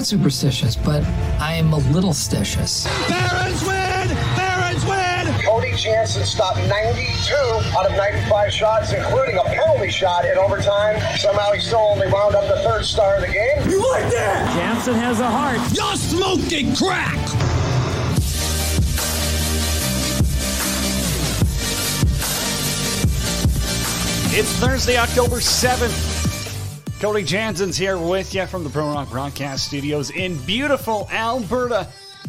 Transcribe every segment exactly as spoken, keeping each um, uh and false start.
superstitious, but I am a little stitious. Barons win! Barons win! Cody Jansen stopped ninety-two out of ninety-five shots, including a penalty shot in overtime. Somehow he still only wound up the third star of the game. You like that? Jansen has a heart. You're smoking crack! It's Thursday, October seventh. Cody Jansen's here with you from the Pro Rock Broadcast Studios in beautiful Alberta.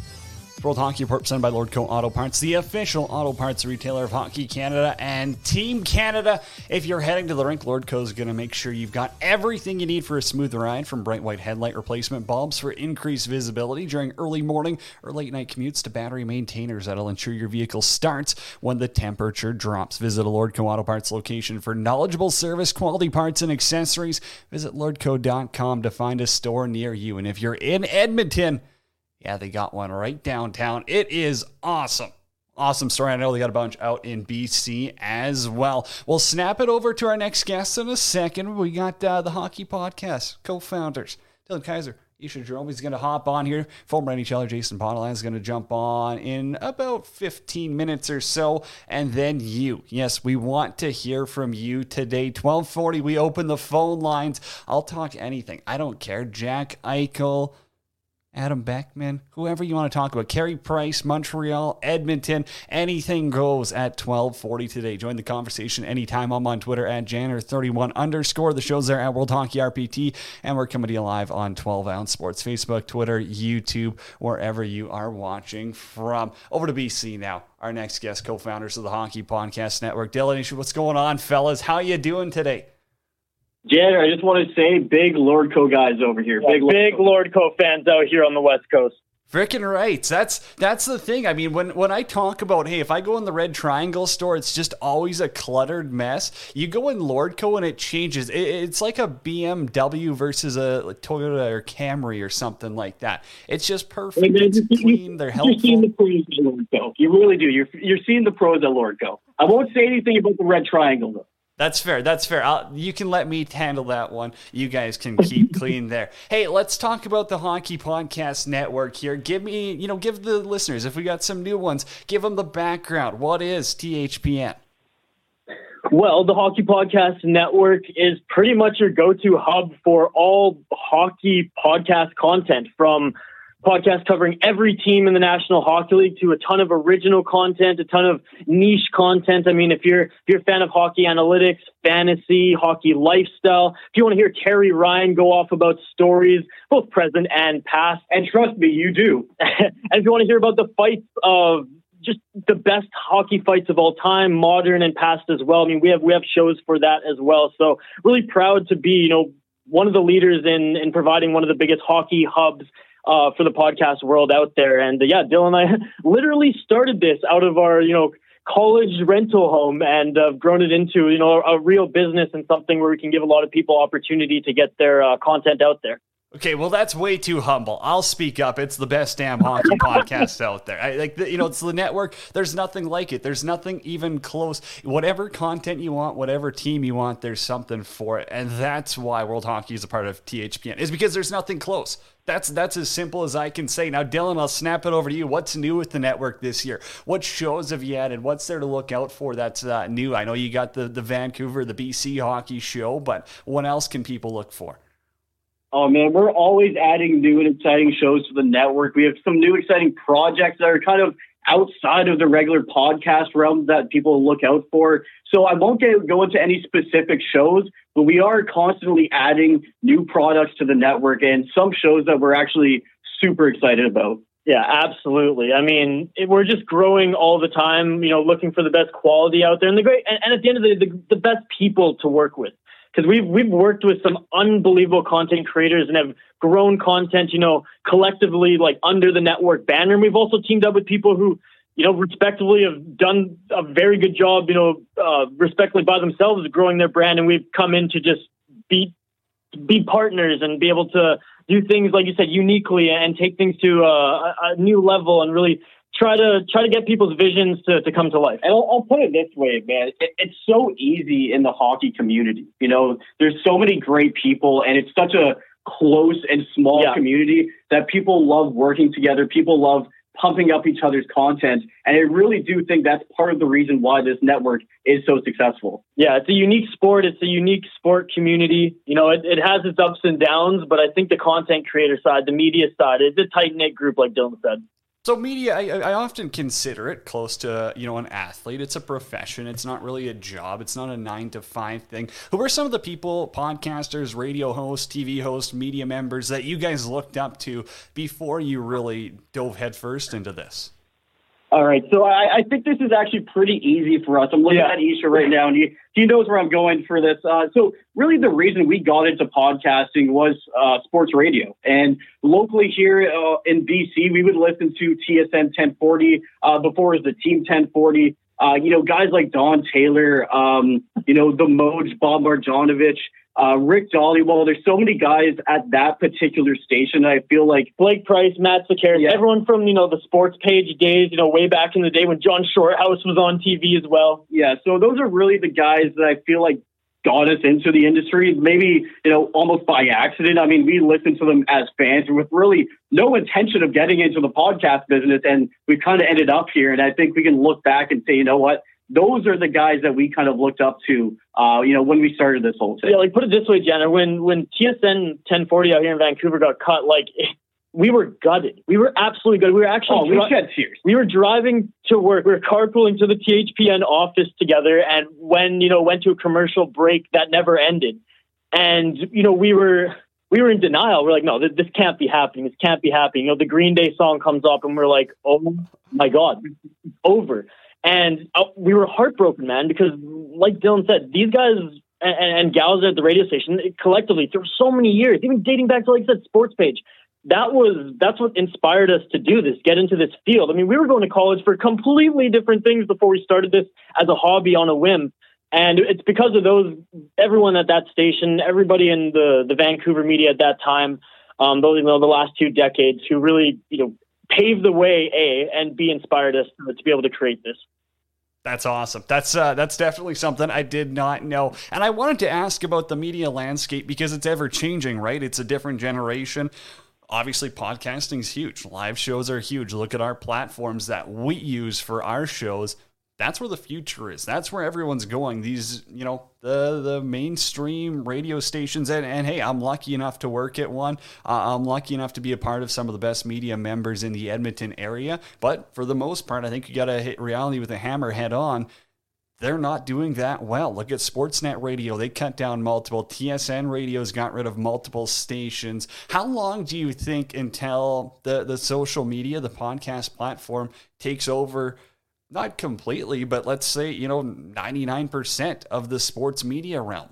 World Hockey Report presented by Lordco Auto Parts, the official auto parts retailer of Hockey Canada and Team Canada. If you're heading to the rink, Lordco is going to make sure you've got everything you need for a smooth ride, from bright white headlight replacement bulbs for increased visibility during early morning or late night commutes to battery maintainers that'll ensure your vehicle starts when the temperature drops. Visit a Lordco Auto Parts location for knowledgeable service, quality parts, and accessories. Visit lordco dot com to find a store near you. And if you're in Edmonton, yeah, they got one right downtown. It is awesome. Awesome story. I know they got a bunch out in B C as well. We'll snap it over to our next guest in a second. We got uh, the Hockey Podcast co-founders, Dylan Kaiser, Isha Jerome. He's going to hop on here. Former N H L er Jason Potolan is going to jump on in about fifteen minutes or so. And then you. Yes, we want to hear from you today. twelve forty, we open the phone lines. I'll talk anything. I don't care. Jack Eichel, Adam Beckman, whoever you want to talk about. Carey Price, Montreal, Edmonton, anything goes at twelve forty today. Join the conversation anytime. I'm on Twitter at Janner thirty-one underscore. The show's there at World Hockey R P T, and we're coming to you live on twelve ounce Sports, Facebook, Twitter, YouTube, wherever you are watching from. Over to B C now. Our next guest, co-founders of the Hockey Podcast Network. Dylan, what's going on, fellas? How you doing today? Janner, I just want to say big Lordco guys over here. Yeah, big big Lordco fans out here on the West Coast. Frickin' right. That's that's the thing. I mean, when, when I talk about, hey, if I go in the Red Triangle store, it's just always a cluttered mess. You go in Lordco and it changes. It, it's like a B M W versus a like Toyota or Camry or something like that. It's just perfect. Hey, man, it's you, clean. You, They're helpful. You're seeing the pros at Lordco. You really do. You're, you're seeing the pros at Lordco. I won't say anything about the Red Triangle, though. That's fair. That's fair. I'll, you can let me handle that one. You guys can keep clean there. Hey, let's talk about the Hockey Podcast Network here. Give me, you know, give the listeners, if we got some new ones, give them the background. What is T H P N? Well, the Hockey Podcast Network is pretty much your go-to hub for all hockey podcast content, from podcasts covering every team in the National Hockey League to a ton of original content, a ton of niche content. I mean, if you're if you're a fan of hockey analytics, fantasy, hockey lifestyle, if you want to hear Terry Ryan go off about stories, both present and past, and trust me, you do. And if you want to hear about the fights of just the best hockey fights of all time, modern and past as well, I mean, we have we have shows for that as well. So really proud to be, you know, one of the leaders in in providing one of the biggest hockey hubs Uh, for the podcast world out there. And uh, yeah, Dylan and I literally started this out of our, you know, college rental home, and uh, grown it into, you know, a real business and something where we can give a lot of people opportunity to get their uh, content out there. Okay, well, that's way too humble. I'll speak up. It's the best damn hockey podcast out there. I, like, the, you know, it's the network. There's nothing like it. There's nothing even close. Whatever content you want, whatever team you want, there's something for it. And that's why World Hockey is a part of T H P N, is because there's nothing close. That's that's as simple as I can say. Now, Dylan, I'll snap it over to you. What's new with the network this year? What shows have you added? What's there to look out for that's uh, new? I know you got the, the Vancouver, the B C hockey show, but what else can people look for? Oh, man, we're always adding new and exciting shows to the network. We have some new exciting projects that are kind of outside of the regular podcast realm that people look out for. So I won't get, go into any specific shows, but we are constantly adding new products to the network and some shows that we're actually super excited about. Yeah, absolutely. I mean, it, we're just growing all the time, you know, looking for the best quality out there, and the great, and, and at the end of the day, the, the best people to work with. Because we've we've worked with some unbelievable content creators and have grown content, you know, collectively, like under the network banner. And we've also teamed up with people who, you know, respectively have done a very good job, you know, uh, respectively by themselves growing their brand. And we've come in to just be be partners and be able to do things, like you said, uniquely, and take things to a, a new level and really try to try to get people's visions to, to come to life. And I'll, I'll put it this way, man. It, it's so easy in the hockey community. You know, there's so many great people, and it's such a close and small Yeah. community that people love working together. People love pumping up each other's content. And I really do think that's part of the reason why this network is so successful. Yeah, it's a unique sport. It's a unique sport community. You know, it, it has its ups and downs, but I think the content creator side, the media side, it's a tight-knit group, like Dylan said. So media, I, I often consider it close to, you know, an athlete. It's a profession. It's not really a job. It's not a nine to five thing. Who are some of the people, podcasters, radio hosts, T V hosts, media members that you guys looked up to before you really dove headfirst into this? All right, so I, I think this is actually pretty easy for us. I'm looking Yeah. at Isha right now, and he, he knows where I'm going for this. Uh, so really the reason we got into podcasting was uh, sports radio. And locally here uh, in B C, we would listen to T S N ten forty uh, before it was the Team ten forty. Uh, you know, guys like Don Taylor, um, you know, the Moj, Bob Marjanovic, uh, Rick Dollywall. There's so many guys at that particular station. I feel like Blake Price, Matt Sakaris, Yeah. everyone from, you know, the sports page days, you know, way back in the day when John Shorthouse was on T V as well. Yeah, so those are really the guys that I feel like got us into the industry, maybe, you know, almost by accident. I mean, we listened to them as fans with really no intention of getting into the podcast business, and we kind of ended up here. And I think we can look back and say, you know what, those are the guys that we kind of looked up to, uh, you know, when we started this whole thing. Yeah, like put it this way, Jenna, when, when T S N ten forty out here in Vancouver got cut, like, we were gutted. We were absolutely gutted. We were actually Oh, we dri- shed tears. we were driving to work. We were carpooling to the T H P N office together, and when, you know, went to a commercial break that never ended. And, you know, we were we were in denial. We're like, no, this, this can't be happening. This can't be happening. You know, the Green Day song comes up, and we're like, oh my God, it's over. And uh, we were heartbroken, man, because like Dylan said, these guys and, and gals at the radio station collectively through so many years, even dating back to, like I said, Sports Page. That was, that's what inspired us to do this, get into this field. I mean, we were going to college for completely different things before we started this as a hobby on a whim. And it's because of those, everyone at that station, everybody in the, the Vancouver media at that time, um, those, you know, the last two decades who really, you know, paved the way, A, and B, inspired us to, to be able to create this. That's awesome. That's uh, that's definitely something I did not know. And I wanted to ask about the media landscape because it's ever changing, right? It's a different generation. Obviously, podcasting is huge. Live shows are huge. Look at our platforms that we use for our shows. That's where the future is. That's where everyone's going. These, you know, the the mainstream radio stations. And, and hey, I'm lucky enough to work at one. Uh, I'm lucky enough to be a part of some of the best media members in the Edmonton area. But for the most part, I think you got to hit reality with a hammer head on. They're not doing that well. Look at Sportsnet Radio. They cut down multiple. T S N Radio's got rid of multiple stations. How long do you think until the, the social media, the podcast platform takes over, not completely, but let's say, you know, ninety-nine percent of the sports media realm?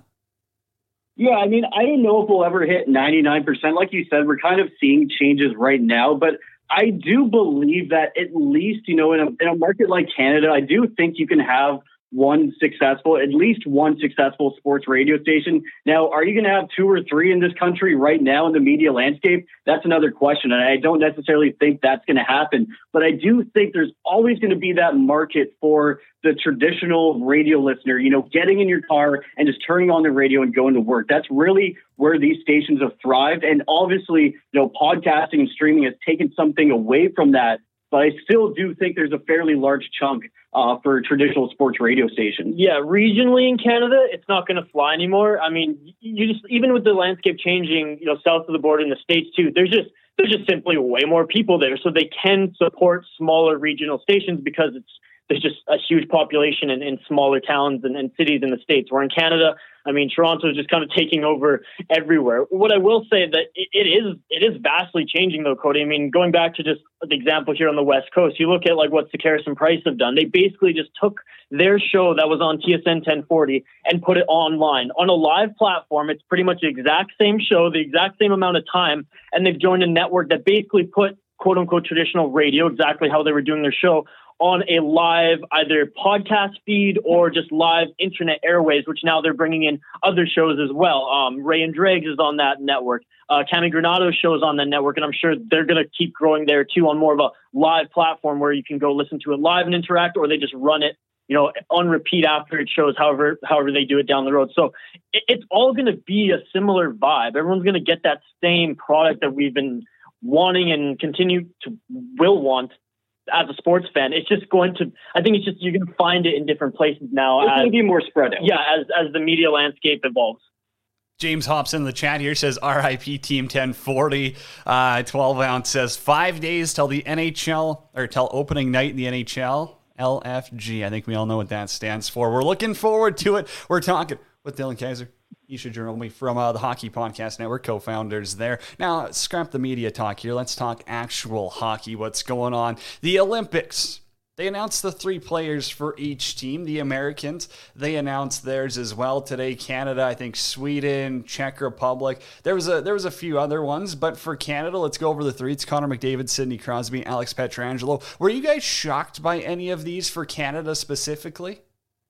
Yeah, I mean, I don't know if we'll ever hit ninety-nine percent. Like you said, we're kind of seeing changes right now, but I do believe that at least, you know, in a, in a market like Canada, I do think you can have one successful, at least one successful sports radio station. Now, are you going to have two or three in this country right now in the media landscape? That's another question. And I don't necessarily think that's going to happen. But I do think there's always going to be that market for the traditional radio listener, you know, getting in your car and just turning on the radio and going to work. That's really where these stations have thrived. And obviously, you know, podcasting and streaming has taken something away from that. But I still do think there's a fairly large chunk uh, for traditional sports radio stations. Yeah, regionally in Canada, it's not going to fly anymore. I mean, you just, even with the landscape changing, you know, south of the border in the States too, there's just there's just simply way more people there, so they can support smaller regional stations because it's there's just a huge population in, in smaller towns and, and cities in the States. Where in Canada, I mean, Toronto is just kind of taking over everywhere. What I will say that it, it is it is vastly changing, though, Cody. I mean, going back to just the example here on the West Coast, you look at like what Sakaris and Price have done. They basically just took their show that was on T S N ten forty and put it online on a live platform. It's pretty much the exact same show, the exact same amount of time, and they've joined a network that basically put quote unquote traditional radio, exactly how they were doing their show, on a live either podcast feed or just live internet airways, which now they're bringing in other shows as well. Um, Ray and Dregs is on that network. Uh, Cammy Granado's show is on that network, and I'm sure they're going to keep growing there too on more of a live platform where you can go listen to it live and interact, or they just run it you know, on repeat after it shows, however, however they do it down the road. So it, it's all going to be a similar vibe. Everyone's going to get that same product that we've been wanting and continue to will want as a sports fan. It's just going to, I think it's just, you're going to find it in different places now. It's going to be more spread out. Yeah, as, as the media landscape evolves. James hops in the chat here, says R I P Team ten forty. Uh, twelve ounce says five days till the N H L, or till opening night in the N H L. L F G. I think we all know what that stands for. We're looking forward to it. We're talking with Dylan Kaiser, Isha Jerome from uh, the Hockey Podcast Network, co-founders there. Now, scrap the media talk here. Let's talk actual hockey, what's going on. The Olympics. They announced the three players for each team. The Americans, they announced theirs as well today. Canada, I think Sweden, Czech Republic. There was a there was a few other ones, but for Canada, let's go over the three. It's Connor McDavid, Sidney Crosby, Alex Pietrangelo. Were you guys shocked by any of these for Canada specifically?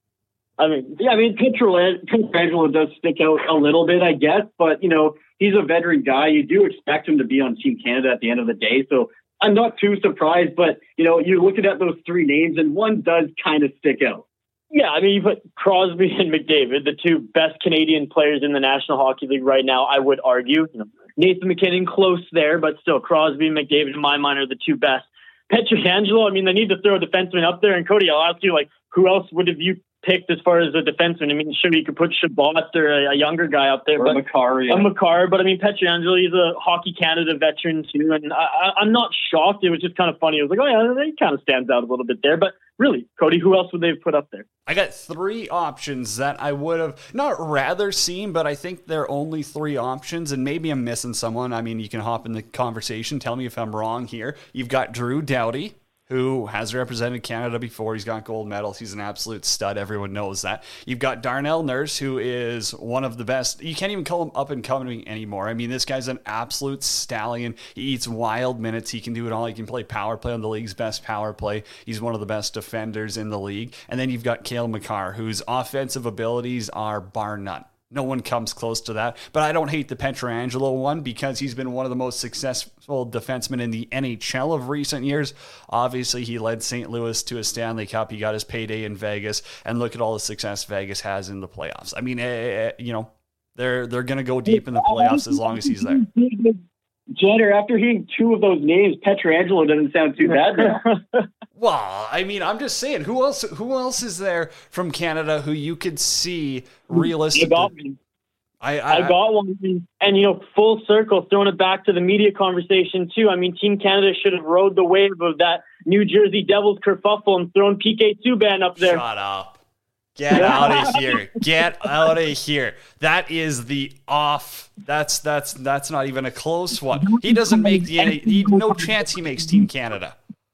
I mean, yeah, I mean, Pietrangelo does stick out a little bit, I guess, but, you know, he's a veteran guy. You do expect him to be on Team Canada at the end of the day, so I'm not too surprised, but, you know, you're looking at those three names, and one does kind of stick out. Yeah, I mean, you put Crosby and McDavid, the two best Canadian players in the National Hockey League right now, I would argue. You know, Nathan MacKinnon close there, but still, Crosby and McDavid, in my mind, are the two best. Pietrangelo, I mean, they need to throw a defenseman up there, and Cody, I'll ask you, like, who else would have you picked as far as a defenseman? I mean, sure, you could put Chabot or a, a younger guy up there, or but Makar, yeah. a Makar. But I mean, Pietrangelo, he's a Hockey Canada veteran too, and I, I'm not shocked. It was just kind of funny. It was like, oh yeah, he kind of stands out a little bit there. But really, Cody, who else would they have put up there? I got three options that I would have not rather seen, but I think there are only three options, and maybe I'm missing someone. I mean, you can hop in the conversation. Tell me if I'm wrong here. You've got Drew Doughty, who has represented Canada before. He's got gold medals. He's an absolute stud. Everyone knows that. You've got Darnell Nurse, who is one of the best. You can't even call him up and coming anymore. I mean, this guy's an absolute stallion. He eats wild minutes. He can do it all. He can play power play on the league's best power play. He's one of the best defenders in the league. And then you've got Cale Makar, whose offensive abilities are bar none. No one comes close to that. But I don't hate the Pietrangelo one because he's been one of the most successful defensemen in the N H L of recent years. Obviously, he led Saint Louis to a Stanley Cup. He got his payday in Vegas. And look at all the success Vegas has in the playoffs. I mean, uh, you know, they're they're going to go deep in the playoffs as long as he's there. Jenner, after hearing two of those names, Pietrangelo doesn't sound too bad now. Well, I mean, I'm just saying, who else Who else is there from Canada who you could see realistically? I got one. I, I, I got one. And, you know, full circle, throwing it back to the media conversation, too. I mean, Team Canada should have rode the wave of that New Jersey Devils kerfuffle and thrown P K Subban up there. Shut up. Get out of here. Get out of here. That is the off. That's that's that's not even a close one. He doesn't make the any he, no chance he makes Team Canada.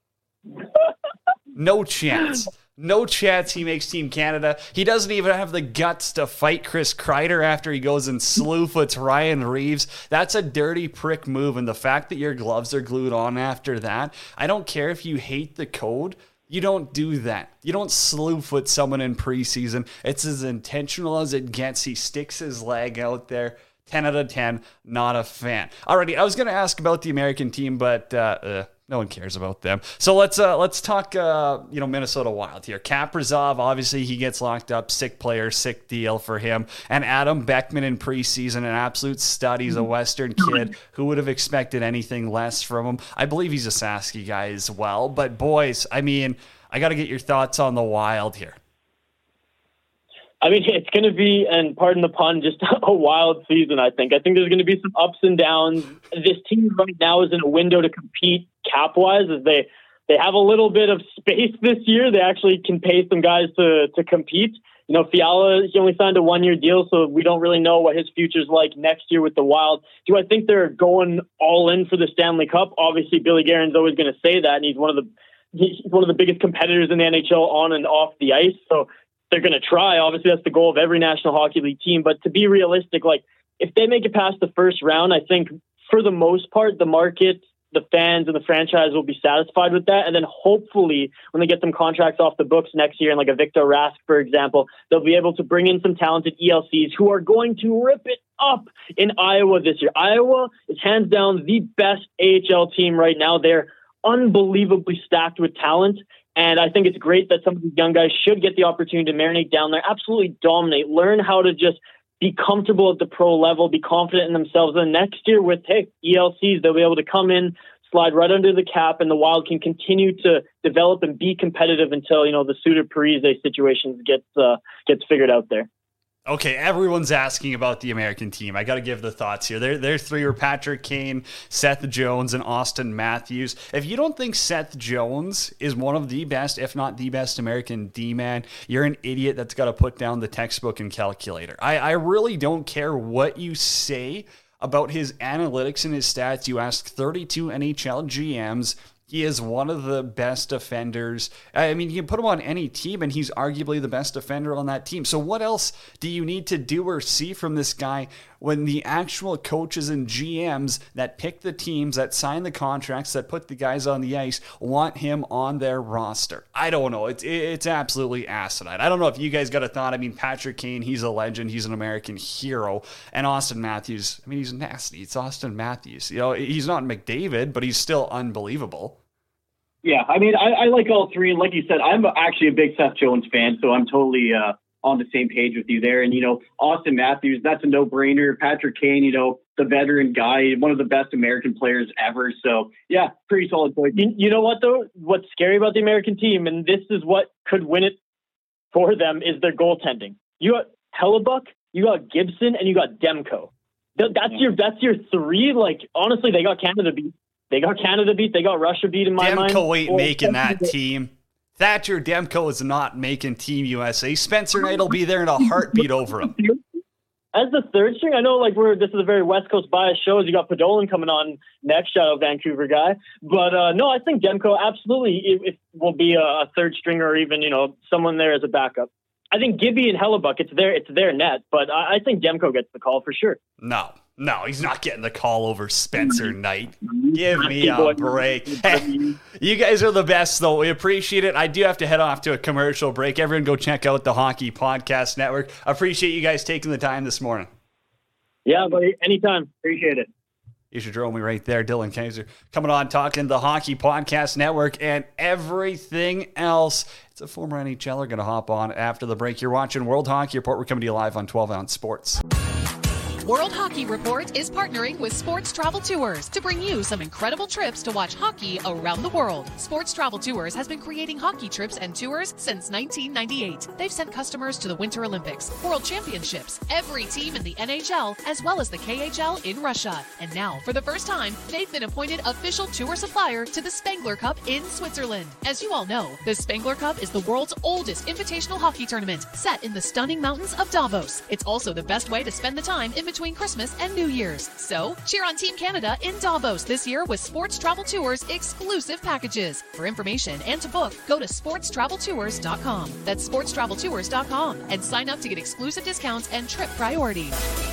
No chance. No chance he makes Team Canada. He doesn't even have the guts to fight Chris Kreider after he goes and slew foots Ryan Reeves. That's a dirty prick move. And the fact that your gloves are glued on after that, I don't care if you hate the code. You don't do that. You don't slew foot someone in preseason. It's as intentional as it gets. He sticks his leg out there. ten out of ten. Not a fan. Alrighty, I was going to ask about the American team, but uh, uh, no one cares about them. So let's uh, let's talk. Uh, you know, Minnesota Wild here. Kaprizov, obviously he gets locked up. Sick player, sick deal for him. And Adam Beckman in preseason, an absolute stud. He's a Western kid. Who would have expected anything less from him? I believe he's a Sasky guy as well. But boys, I mean, I got to get your thoughts on the Wild here. I mean, it's going to be, and pardon the pun, just a wild season, I think. I think there's going to be some ups and downs. This team right now is in a window to compete cap-wise, as they, they have a little bit of space this year. They actually can pay some guys to, to compete. You know, Fiala, he only signed a one-year deal, so we don't really know what his future's like next year with the Wild. Do I think they're going all in for the Stanley Cup? Obviously, Billy Guerin's always going to say that, and he's one of the he's one of the biggest competitors in the N H L on and off the ice, so they're going to try. Obviously, that's the goal of every National Hockey League team. But to be realistic, like if they make it past the first round, I think for the most part, the market, the fans, and the franchise will be satisfied with that. And then hopefully when they get some contracts off the books next year, and like a Victor Rask, for example, they'll be able to bring in some talented E L Cs who are going to rip it up in Iowa this year. Iowa is hands down the best A H L team right now. They're unbelievably stacked with talent. And I think it's great that some of these young guys should get the opportunity to marinate down there, absolutely dominate, learn how to just be comfortable at the pro level, be confident in themselves. And next year with, hey, E L Cs, they'll be able to come in, slide right under the cap, and the Wild can continue to develop and be competitive until, you know, the Suter Parise situation gets uh, gets figured out there. Okay, everyone's asking about the American team. I got to give the thoughts here. Their, their three were Patrick Kane, Seth Jones, and Auston Matthews. If you don't think Seth Jones is one of the best, if not the best American D-man, you're an idiot that's got to put down the textbook and calculator. I, I really don't care what you say about his analytics and his stats. You ask thirty-two N H L G Ms. He is one of the best defenders. I mean, you can put him on any team, and he's arguably the best defender on that team. So what else do you need to do or see from this guy when the actual coaches and G Ms that pick the teams, that sign the contracts, that put the guys on the ice, want him on their roster? I don't know. It's it's absolutely asinine. I don't know if you guys got a thought. I mean, Patrick Kane, he's a legend. He's an American hero. And Auston Matthews, I mean, he's nasty. It's Auston Matthews. You know, he's not McDavid, but he's still unbelievable. Yeah, I mean, I, I like all three. And like you said, I'm actually a big Seth Jones fan, so I'm totally uh, on the same page with you there. And, you know, Auston Matthews, that's a no-brainer. Patrick Kane, you know, the veteran guy, one of the best American players ever. So, yeah, pretty solid point. You, you know what, though? What's scary about the American team, and this is what could win it for them, is their goaltending. You got Hellebuck, you got Gibson, and you got Demko. That's yeah. your that's your three. Like, honestly, they got Canada beat. They got Canada beat. They got Russia beat in my Demko mind. Demko ain't making that team. Thatcher Demko is not making Team U S A. Spencer Knight will be there in a heartbeat over him. As the third string, I know like we're this is a very West Coast biased show. You got Podolin coming on next, shout out Vancouver guy. But uh, no, I think Demko absolutely it, it will be a, a third stringer or even you know someone there as a backup. I think Gibby and Hellebuck, it's their it's their net, but I, I think Demko gets the call for sure. No. No, he's not getting the call over Spencer Knight. Give me a break. Hey, you guys are the best, though. We appreciate it. I do have to head off to a commercial break. Everyone go check out the Hockey Podcast Network. Appreciate you guys taking the time this morning. Yeah, buddy. Anytime. Appreciate it. You should throw me right there, Dylan Kaiser. Coming on, talking the Hockey Podcast Network and everything else. It's a former N H L er going to hop on after the break. You're watching World Hockey Report. We're coming to you live on twelve ounce Sports. World Hockey Report is partnering with Sports Travel Tours to bring you some incredible trips to watch hockey around the world. Sports Travel Tours has been creating hockey trips and tours since nineteen ninety-eight. They've sent customers to the Winter Olympics, World Championships, every team in the N H L, as well as the K H L in Russia. And now, for the first time, they've been appointed official tour supplier to the Spengler Cup in Switzerland. As you all know, the Spengler Cup is the world's oldest invitational hockey tournament, set in the stunning mountains of Davos. It's also the best way to spend the time in between Christmas and New Year's. So, cheer on Team Canada in Davos this year with Sports Travel Tours exclusive packages. For information and to book, go to sports travel tours dot com. That's sports travel tours dot com and sign up to get exclusive discounts and trip priority.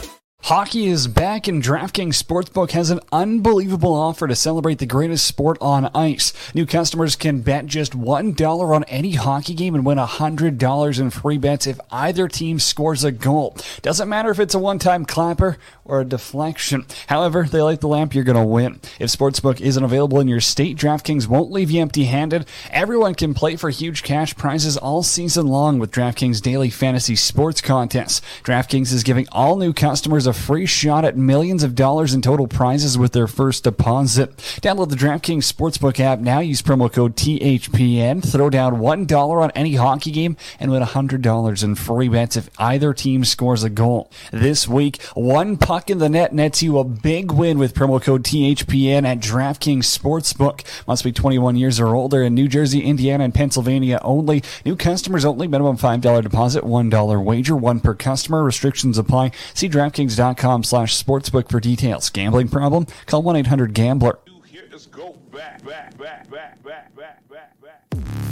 Hockey is back, and DraftKings Sportsbook has an unbelievable offer to celebrate the greatest sport on ice. New customers can bet just one dollar on any hockey game and win one hundred dollars in free bets if either team scores a goal. Doesn't matter if it's a one-time clapper or a deflection. However, they light the lamp, you're going to win. If Sportsbook isn't available in your state, DraftKings won't leave you empty-handed. Everyone can play for huge cash prizes all season long with DraftKings Daily Fantasy Sports Contests. DraftKings is giving all new customers a free shot at millions of dollars in total prizes with their first deposit. Download the DraftKings Sportsbook app now. Use promo code T H P N. Throw down one dollar on any hockey game and win one hundred dollars in free bets if either team scores a goal. This week, one puck in the net nets you a big win with promo code T H P N at DraftKings Sportsbook. Must be twenty-one years or older in New Jersey, Indiana, and Pennsylvania only. New customers only. Minimum five dollars deposit, one dollar wager, one per customer. Restrictions apply. See DraftKings dot com slash sportsbook for details. Gambling problem? Call one eight hundred gambler. Let's go back, back, back, back, back, back, back, back.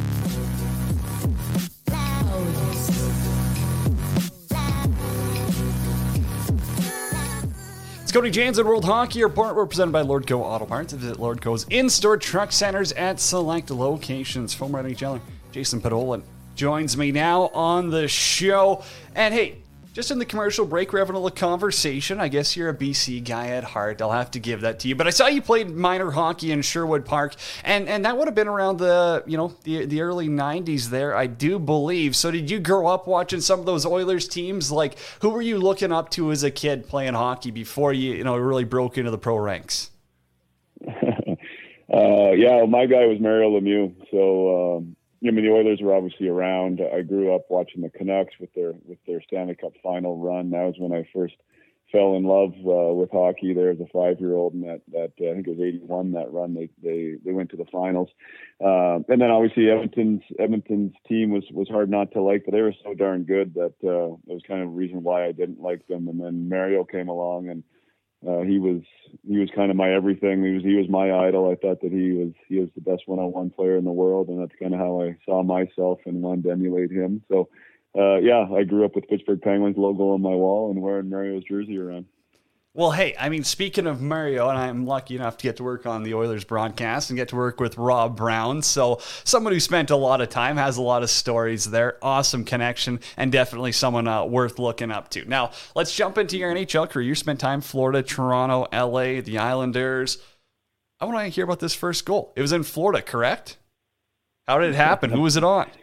It's Cody Jansen, World Hockey Report. We're presented by Lordco Auto Parts. Visit Lordco's in-store truck centers at select locations. Former N H L er Jason Podolin joins me now on the show. And hey, Just in the commercial break, we're having a little conversation. I guess you're a B C guy at heart. I'll have to give that to you. But I saw you played minor hockey in Sherwood Park, and, and that would have been around the you know the the early nineties there, I do believe. So did you grow up watching some of those Oilers teams? Like, who were you looking up to as a kid playing hockey before you you know really broke into the pro ranks? uh, yeah, my guy was Mario Lemieux. So. Um, I mean, the Oilers were obviously around. I grew up watching the Canucks with their with their Stanley Cup final run. That was when I first fell in love uh, with hockey. There as a five-year-old, and that that uh, I think it was eighty-one. That run, they they they went to the finals. Uh, and then obviously Edmonton's Edmonton's team was was hard not to like, but they were so darn good that uh, it was kind of a reason why I didn't like them. And then Mario came along, and uh, he was he was kind of my everything. He was he was my idol. I thought that he was he was the best one-on-one player in the world, and that's kind of how I saw myself and wanted to emulate him. So, uh, yeah, I grew up with Pittsburgh Penguins logo on my wall and wearing Mario's jersey around. Well, hey, I mean, speaking of Mario, and I'm lucky enough to get to work on the Oilers broadcast and get to work with Rob Brown. So someone who spent a lot of time, has a lot of stories there. Awesome connection, and definitely someone uh, worth looking up to. Now, let's jump into your N H L career. You spent time in Florida, Toronto, L A, the Islanders. I want to hear about this first goal. It was in Florida, correct? How did it happen? Who was it on?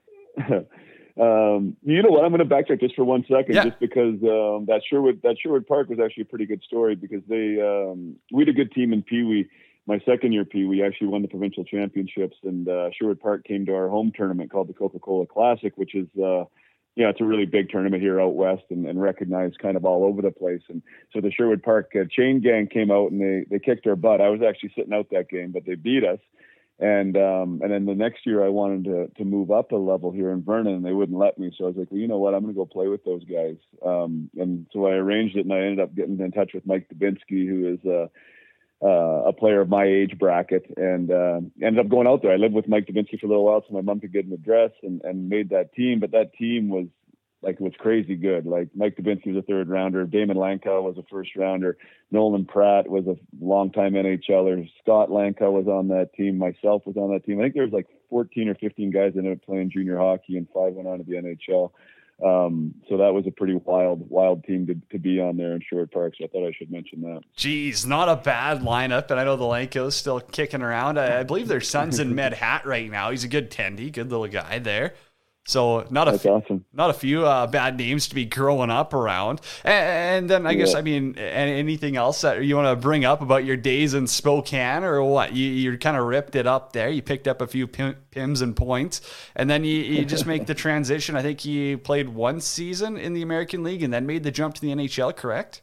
Um, you know what? I'm going to backtrack just for one second, yeah. just because um, that Sherwood that Sherwood Park was actually a pretty good story because they um, we had a good team in Pee Wee. My second year Pee Wee actually won the provincial championships, and uh, Sherwood Park came to our home tournament called the Coca-Cola Classic, which is uh, yeah, it's a really big tournament here out west and, and recognized kind of all over the place. And so the Sherwood Park uh, chain gang came out and they they kicked our butt. I was actually sitting out that game, but they beat us. And um, and then the next year I wanted to to move up a level here in Vernon, and they wouldn't let me. So I was like, well, you know what? I'm going to go play with those guys. Um, and so I arranged it, and I ended up getting in touch with Mike Dubinsky, who is a, uh, a player of my age bracket, and uh, ended up going out there. I lived with Mike Dubinsky for a little while, so my mom could get an address, and, and made that team. But that team was like it was crazy good. Like Mike Dubinsky was a third rounder, Damon Lanka was a first rounder, Nolan Pratt was a longtime N H L er, Scott Lanka was on that team, myself was on that team. I think there was like fourteen or fifteen guys that ended up playing junior hockey, and five went on to the N H L. Um, so that was a pretty wild, wild team to, to be on there in Sherwood Park. So I thought I should mention that. Geez, not a bad lineup. And I know the Lanko's still kicking around. I, I believe their son's in Med Hat right now. He's a good tendy, good little guy there. So not a That's few, awesome. not a few uh, bad names to be growing up around. And, and then I yeah. guess, I mean, anything else that you want to bring up about your days in Spokane or what? You, you kind of ripped it up there. You picked up a few pim, pims and points, and then you, you just make the transition. I think you played one season in the American League and then made the jump to the N H L, correct?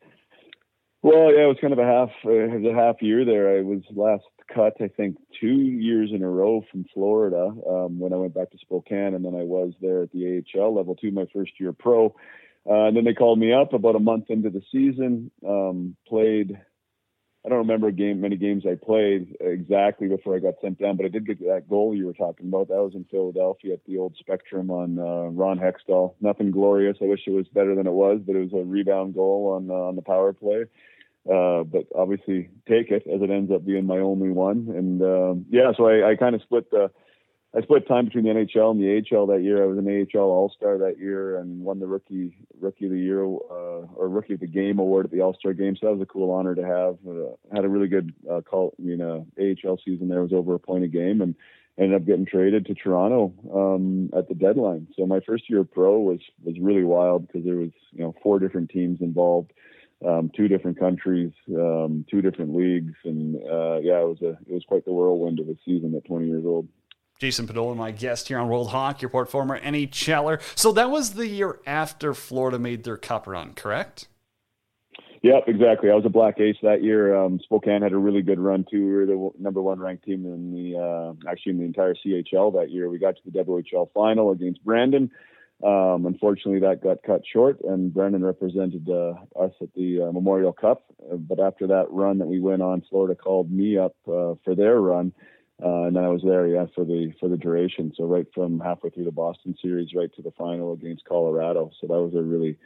Well, yeah, it was kind of a half, uh, it was a half year there. I was last cut, I think, two years in a row from Florida um, when I went back to Spokane, and then I was there at the A H L level two, my first year pro. Uh, and then they called me up about a month into the season, um, played, I don't remember game many games I played exactly before I got sent down, but I did get that goal you were talking about. That was in Philadelphia at the old Spectrum on uh, Ron Hextall. Nothing glorious. I wish it was better than it was, but it was a rebound goal on uh, on the power play. Uh, but obviously take it as it ends up being my only one. And, um, yeah, so I, I kind of split the, I split time between the N H L and the A H L that year. I was an A H L All-Star that year and won the rookie, rookie of the year, uh, or rookie of the game award at the All-Star game. So that was a cool honor to have. Uh, had a really good, uh, call, I mean, uh, A H L season there. Was over a point a game, and ended up getting traded to Toronto, um, at the deadline. So my first year pro was, was really wild because there was, you know, four different teams involved. Um, two different countries, um, two different leagues, and uh, yeah, it was a it was quite the whirlwind of a season at twenty years old. Jason Padola, my guest here on World Hockey Report, former N H L er. So that was the year after Florida made their cup run, correct? Yep, exactly. I was a Black Ace that year. Um, Spokane had a really good run too. We were the number one ranked team in the uh, actually in the entire C H L that year. We got to the W H L final against Brandon. Um, unfortunately, that got cut short, and Brendan represented uh, us at the uh, Memorial Cup. Uh, but after that run that we went on, Florida called me up uh, for their run, uh, and then I was there, yeah, for the for the duration. So right from halfway through the Boston series, right to the final against Colorado. So that was a really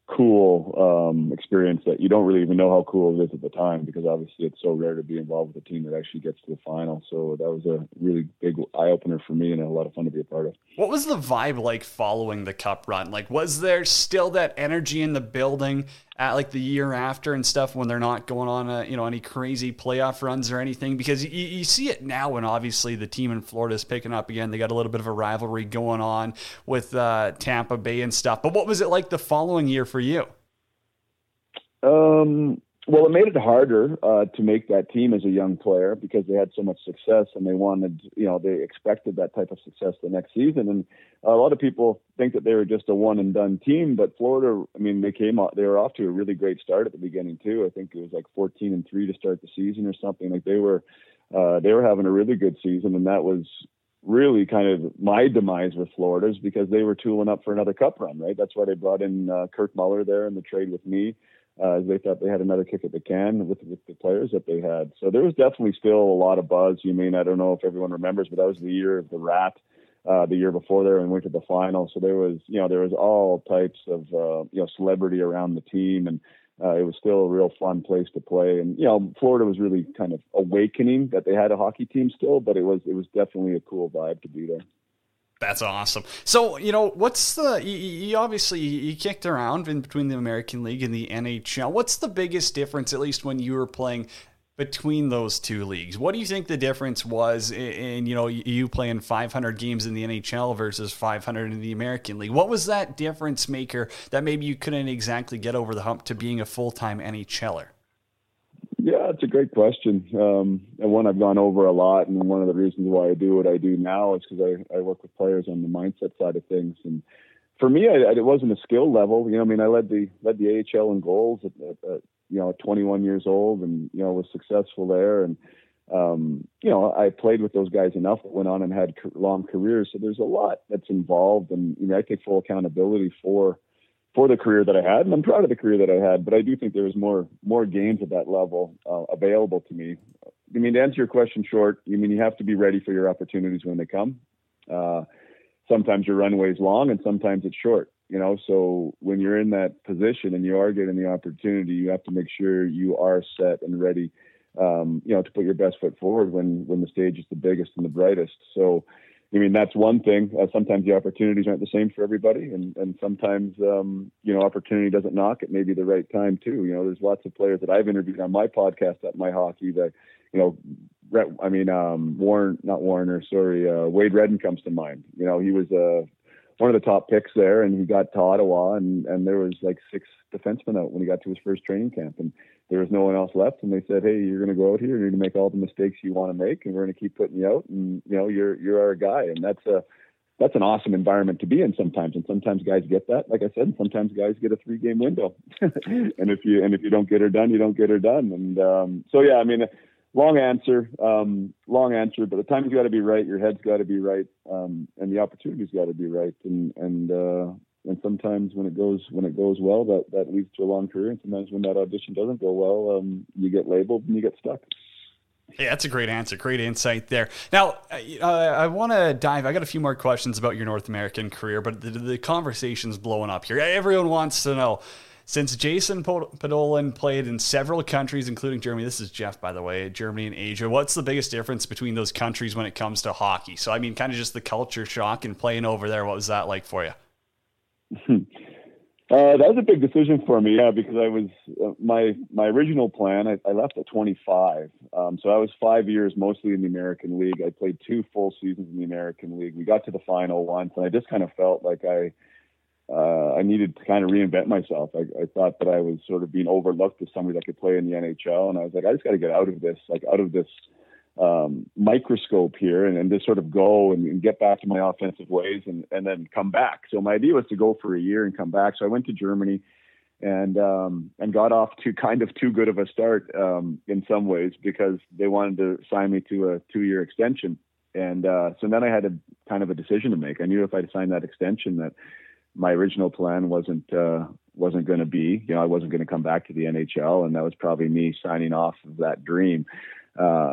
cool um, experience that you don't really even know how cool it is at the time, because obviously it's so rare to be involved with a team that actually gets to the final. So that was a really big eye opener for me and a lot of fun to be a part of. What was the vibe like following the Cup run? Like, was there still that energy in the building at like the year after and stuff when they're not going on a, you know, any crazy playoff runs or anything? Because you, you see it now when obviously the team in Florida is picking up again. They got a little bit of a rivalry going on with uh, Tampa Bay and stuff. But what was it like the following year for you? Um, well, it made it harder uh, to make that team as a young player because they had so much success and they wanted, you know, they expected that type of success the next season. And a lot of people think that they were just a one and done team, but Florida, I mean, they came out, they were off to a really great start at the beginning too. I think it was like fourteen and three to start the season or something. Like they were, uh, they were having a really good season, and that was really kind of my demise with Florida's because they were tooling up for another Cup run, right? That's why they brought in uh, Kirk Muller there in the trade with me. Uh, they thought they had another kick at the can with, with the players that they had. So there was definitely still a lot of buzz. You mean, I don't know if everyone remembers, but that was the year of the Rat, uh, the year before there, and went to the final. So there was, you know, there was all types of, uh, you know, celebrity around the team, and uh, it was still a real fun place to play. And, you know, Florida was really kind of awakening that they had a hockey team still, but it was, it was definitely a cool vibe to be there. That's awesome. So, you know, what's the, you, you obviously, you kicked around in between the American League and the N H L. What's the biggest difference, at least when you were playing between those two leagues? What do you think the difference was in, in you know, you playing five hundred games in the N H L versus five hundred in the American League? What was that difference maker that maybe you couldn't exactly get over the hump to being a full-time NHLer? Yeah, it's a great question. Um, and one I've gone over a lot. And one of the reasons why I do what I do now is because I, I work with players on the mindset side of things. And for me, I, it wasn't a skill level. You know, I mean, I led the led the A H L in goals at, at, at you know, at twenty-one years old, and you know, was successful there. And um, you know, I played with those guys enough that went on and had long careers. So there's a lot that's involved, and you know, I take full accountability for. for the career that I had, and I'm proud of the career that I had, but I do think there was more, more games at that level uh, available to me. I mean, to answer your question short, you mean you have to be ready for your opportunities when they come. Uh, sometimes your runway is long and sometimes it's short, you know? So when you're in that position and you are getting the opportunity, you have to make sure you are set and ready, um, you know, to put your best foot forward when, when the stage is the biggest and the brightest. So, I mean, that's one thing. Uh, sometimes the opportunities aren't the same for everybody. And, and sometimes, um, you know, opportunity doesn't knock at maybe the right time too. You know, there's lots of players that I've interviewed on my podcast at My Hockey that, you know, I mean, um, Warren, not Warner, sorry, uh, Wade Redden comes to mind. You know, he was uh, one of the top picks there, and he got to Ottawa, and, and there was like six defensemen out when he got to his first training camp. And there was no one else left, and they said, "Hey, you're going to go out here. You're going to make all the mistakes you want to make, and we're going to keep putting you out. And you know, you're you're our guy." And that's a that's an awesome environment to be in sometimes. And sometimes guys get that, like I said. And sometimes guys get a three game window. and if you and if you don't get her done, you don't get her done. And um, so yeah, I mean, long answer, um, long answer. But the time's got to be right. Your head's got to be right, um, and the opportunity's got to be right. And and uh, And sometimes when it goes when it goes well, that, that leads to a long career. And sometimes when that audition doesn't go well, um, you get labeled and you get stuck. Yeah, that's a great answer. Great insight there. Now, uh, I want to dive. I got a few more questions about your North American career, but the, the conversation's blowing up here. Everyone wants to know, since Jason Podolin played in several countries, including Germany, this is Jeff, by the way, Germany and Asia, what's the biggest difference between those countries when it comes to hockey? So, I mean, kind of just the culture shock and playing over there. What was that like for you? Uh, that was a big decision for me, yeah, because I was uh, my my original plan. I, I left at twenty-five, um, so I was five years mostly in the American League. I played two full seasons in the American League. We got to the final once, and I just kind of felt like I uh, I needed to kind of reinvent myself. I, I thought that I was sort of being overlooked as somebody that could play in the N H L, and I was like, I just got to get out of this, like out of this um, microscope here, and, and just sort of go and, and get back to my offensive ways and, and then come back. So my idea was to go for a year and come back. So I went to Germany and, um, and got off to kind of too good of a start, um, in some ways, because they wanted to sign me to a two year extension. And, uh, so then I had a kind of a decision to make. I knew if I signed that extension that my original plan wasn't, uh, wasn't going to be, you know, I wasn't going to come back to the N H L, and that was probably me signing off of that dream. Uh,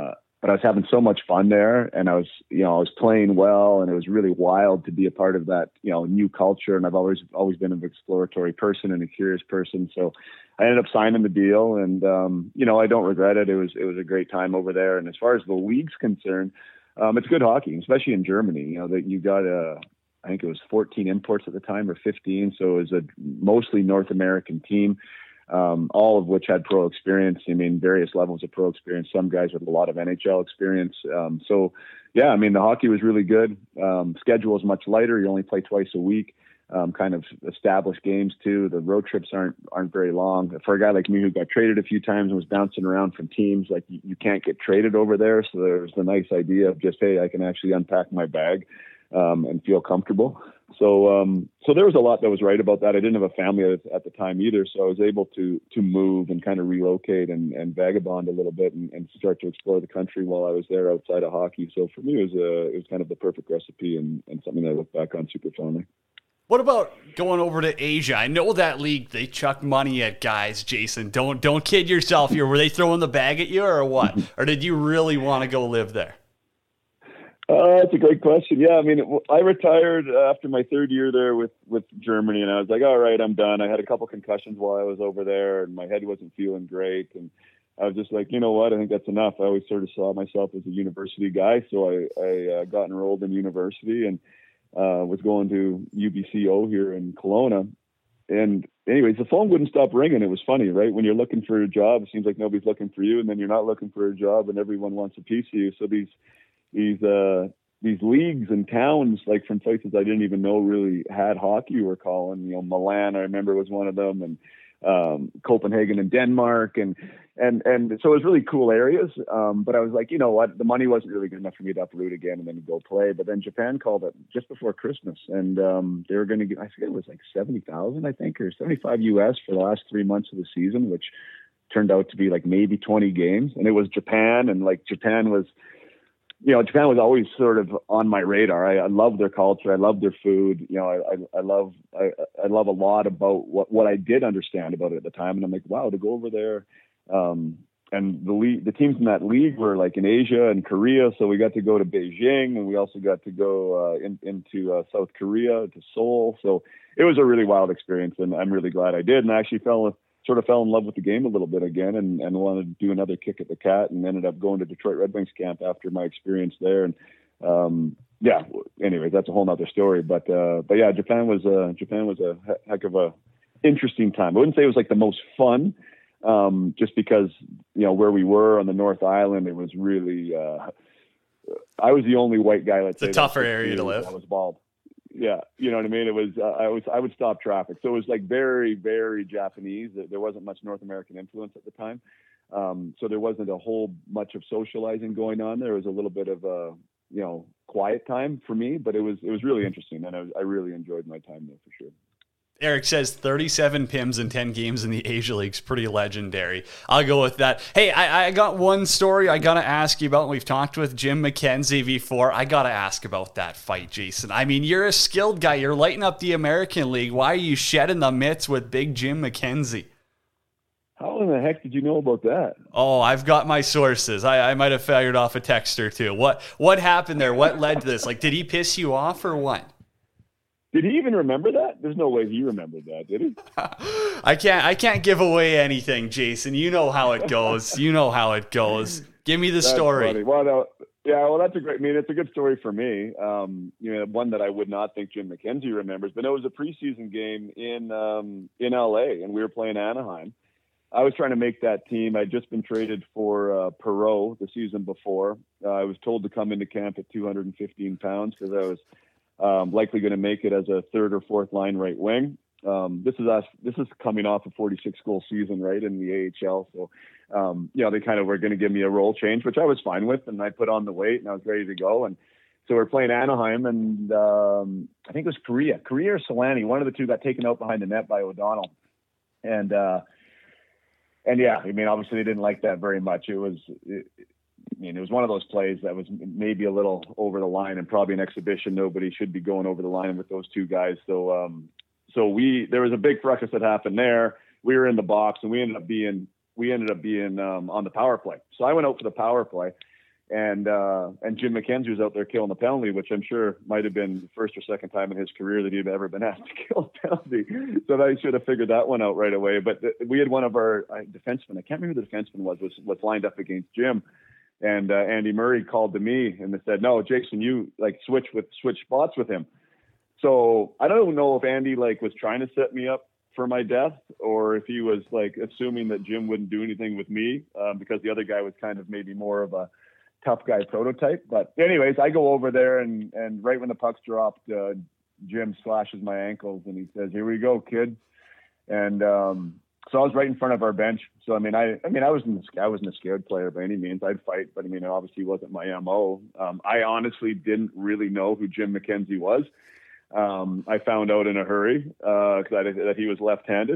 but I was having so much fun there, and I was, you know, I was playing well, and it was really wild to be a part of that, you know, new culture. And I've always, always been an exploratory person and a curious person. So I ended up signing the deal, and, um, you know, I don't regret it. It was, it was a great time over there. And as far as the league's concerned, um, it's good hockey, especially in Germany. You know, that you got a, I think it was fourteen imports at the time, or fifteen. So it was a mostly North American team. Um, all of which had pro experience. I mean, various levels of pro experience, some guys with a lot of N H L experience. Um, so yeah, I mean, the hockey was really good. Um, schedule is much lighter. You only play twice a week, um, kind of established games too. The road trips aren't, aren't very long. For a guy like me who got traded a few times and was bouncing around from teams, like you, you can't get traded over there. So there's the nice idea of just, hey, I can actually unpack my bag, um, and feel comfortable. So, um, so there was a lot that was right about that. I didn't have a family at, at the time either, so I was able to to move and kind of relocate and, and vagabond a little bit and, and start to explore the country while I was there outside of hockey. So for me, it was a, it was kind of the perfect recipe and, and something that I look back on super fondly. What about going over to Asia? I know that league, they chuck money at guys, Jason. Don't don't kid yourself here. Were they throwing the bag at you or what? Or did you really want to go live there? Uh, that's a great question. Yeah, I mean, it, I retired after my third year there with, with Germany, and I was like, all right, I'm done. I had a couple concussions while I was over there, and my head wasn't feeling great. And I was just like, you know what? I think that's enough. I always sort of saw myself as a university guy, so I, I uh, got enrolled in university and uh, was going to U B C O here in Kelowna. And anyways, the phone wouldn't stop ringing. It was funny, right? When you're looking for a job, it seems like nobody's looking for you, and then you're not looking for a job, and everyone wants a piece of you. So these these uh these leagues and towns, like from places I didn't even know really had hockey, were calling. You know, Milan, I remember, was one of them, and um Copenhagen in Denmark, and and and so it was really cool areas. Um but I was like, you know what, the money wasn't really good enough for me to uproot again and then go play. But then Japan called it just before Christmas, and um they were going to give, I forget, it was like seventy thousand, I think, or seventy-five U S for the last three months of the season, which turned out to be like maybe twenty games. And it was Japan, and like Japan was, you know, Japan was always sort of on my radar. I, I love their culture. I love their food. You know, I, I, I love, I, I love a lot about what, what I did understand about it at the time. And I'm like, wow, to go over there. Um, and the league, the teams in that league were like in Asia and Korea. So we got to go to Beijing, and we also got to go uh, in, into uh, South Korea, to Seoul. So it was a really wild experience, and I'm really glad I did. And I actually fell sort of fell in love with the game a little bit again, and, and wanted to do another kick at the cat, and ended up going to Detroit Red Wings camp after my experience there. And, um, yeah, anyway, that's a whole nother story, but, uh, but yeah, Japan was, uh, Japan was a heck of a interesting time. I wouldn't say it was like the most fun, um, just because, you know, where we were on the North Island, it was really, uh, I was the only white guy. Let's it's say a tougher area to live. I was bald. Yeah, you know what I mean? It was, uh, I was, I would stop traffic. So it was like very, very Japanese. There wasn't much North American influence at the time. Um, so there wasn't a whole much of socializing going on. There was a little bit of a, you know, quiet time for me, but it was, it was really interesting. And I, was, I really enjoyed my time there for sure. Eric says thirty-seven P I Ms in ten games in the Asia League's pretty legendary. I'll go with that. Hey, I, I got one story I got to ask you about. We've talked with Jim McKenzie before. I got to ask about that fight, Jason. I mean, you're a skilled guy. You're lighting up the American League. Why are you shedding the mitts with big Jim McKenzie? How in the heck did you know about that? Oh, I've got my sources. I, I might have fired off a text or two. What, what happened there? What led to this? Like, did he piss you off or what? Did he even remember that? There's no way he remembered that, did he? I can't I can't give away anything, Jason. You know how it goes. You know how it goes. Give me the that's story. Funny. Well, no, yeah, well, that's a great, I mean, it's a good story for me. Um, you know, one that I would not think Jim McKenzie remembers, but it was a preseason game in, um, in L A, and we were playing Anaheim. I was trying to make that team. I'd just been traded for uh, Perreault the season before. Uh, I was told to come into camp at two hundred fifteen pounds because I was Um, likely going to make it as a third or fourth line right wing. Um, this is us. This is coming off a forty-six goal season, right, in the A H L. So, um, you know, they kind of were going to give me a role change, which I was fine with, and I put on the weight, and I was ready to go. And so we're playing Anaheim, and um, I think it was Korea, Korea or Solani. One of the two got taken out behind the net by O'Donnell, and uh, and yeah, I mean, obviously they didn't like that very much. It was. It, I mean, it was one of those plays that was maybe a little over the line, and probably an exhibition. Nobody should be going over the line with those two guys. So, um, so we, there was a big fracas that happened there. We were in the box, and we ended up being, we ended up being um, on the power play. So I went out for the power play, And uh, and Jim McKenzie was out there killing the penalty, which I'm sure might have been the first or second time in his career that he'd ever been asked to kill a penalty. So I should have figured that one out right away. But th- we had one of our uh, defensemen, I can't remember who the defenseman was, was, was lined up against Jim. And uh, Andy Murray called to me and they said, no, Jason, you like switch with switch spots with him. So I don't know if Andy like was trying to set me up for my death, or if he was like assuming that Jim wouldn't do anything with me um, because the other guy was kind of maybe more of a tough guy prototype. But anyways, I go over there and, and right when the puck's dropped, uh, Jim slashes my ankles and he says, here we go, kid. And um, so I was right in front of our bench. So, I mean, I, I mean, I wasn't, I wasn't a scared player by any means. I'd fight, but I mean, it obviously wasn't my M O. Um, I honestly didn't really know who Jim McKenzie was. Um, I found out in a hurry uh, cause I, that he was left-handed.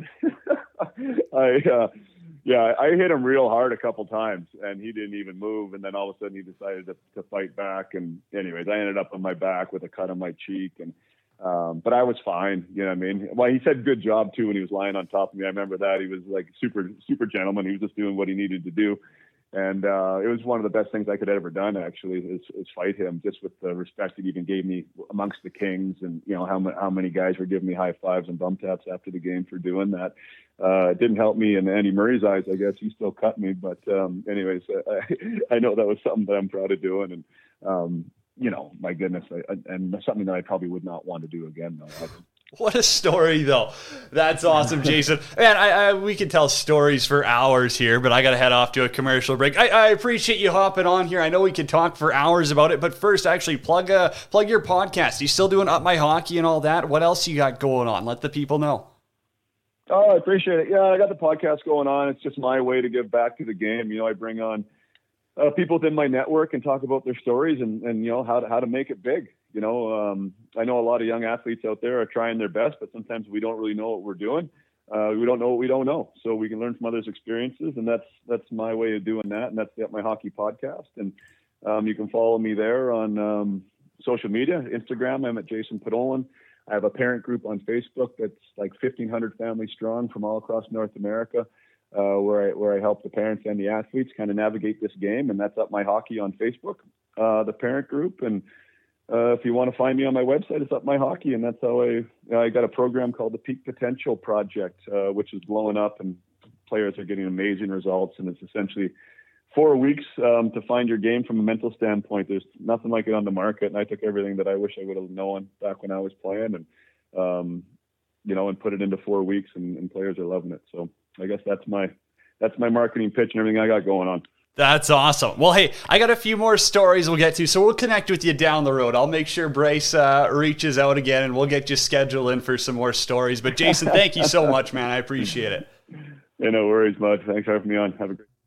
I, uh, Yeah, I hit him real hard a couple times, and he didn't even move. And then all of a sudden, he decided to, to fight back. And anyways, I ended up on my back with a cut on my cheek. And um, but I was fine. You know what I mean? Well, he said good job too when he was lying on top of me. I remember that. He was like super super gentleman. He was just doing what he needed to do. And uh, it was one of the best things I could have ever done, actually, is, is fight him, just with the respect that he even gave me amongst the Kings, and you know how how many guys were giving me high fives and bum taps after the game for doing that. Uh, it didn't help me in Andy Murray's eyes, I guess. He still cut me, but um, anyways, I, I know that was something that I'm proud of doing, and um, you know, my goodness, I, and something that I probably would not want to do again, though. I, What a story, though. That's awesome, Jason. Man, I, I, we could tell stories for hours here, but I got to head off to a commercial break. I, I appreciate you hopping on here. I know we could talk for hours about it, but first, actually, plug uh, plug your podcast. You still doing Up My Hockey and all that? What else you got going on? Let the people know. Oh, I appreciate it. Yeah, I got the podcast going on. It's just my way to give back to the game. You know, I bring on uh, people within my network and talk about their stories and, and you know, how to, how to make it big. You know, um, I know a lot of young athletes out there are trying their best, but sometimes we don't really know what we're doing. Uh, we don't know what we don't know. So we can learn from others' experiences. And that's, that's my way of doing that. And that's the Up My Hockey podcast. And um, you can follow me there on um, social media, Instagram. I'm at Jason Podollan. I have a parent group on Facebook that's like fifteen hundred families strong from all across North America, uh, where I, where I help the parents and the athletes kind of navigate this game. And that's Up My Hockey on Facebook, uh, the parent group. And, Uh, if you want to find me on my website, it's Up My Hockey, and that's how I you know, I got a program called the Peak Potential Project, uh, which is blowing up, and players are getting amazing results. And it's essentially four weeks um, to find your game from a mental standpoint. There's nothing like it on the market, and I took everything that I wish I would have known back when I was playing, and um, you know, and put it into four weeks, and, and players are loving it. So I guess that's my that's my marketing pitch and everything I got going on. That's awesome. Well, hey, I got a few more stories we'll get to, so we'll connect with you down the road. I'll make sure Bryce uh, reaches out again, and we'll get you scheduled in for some more stories. But, Jason, thank you so much, man. I appreciate it. Yeah, no worries, bud. Thanks for having me on. Have a great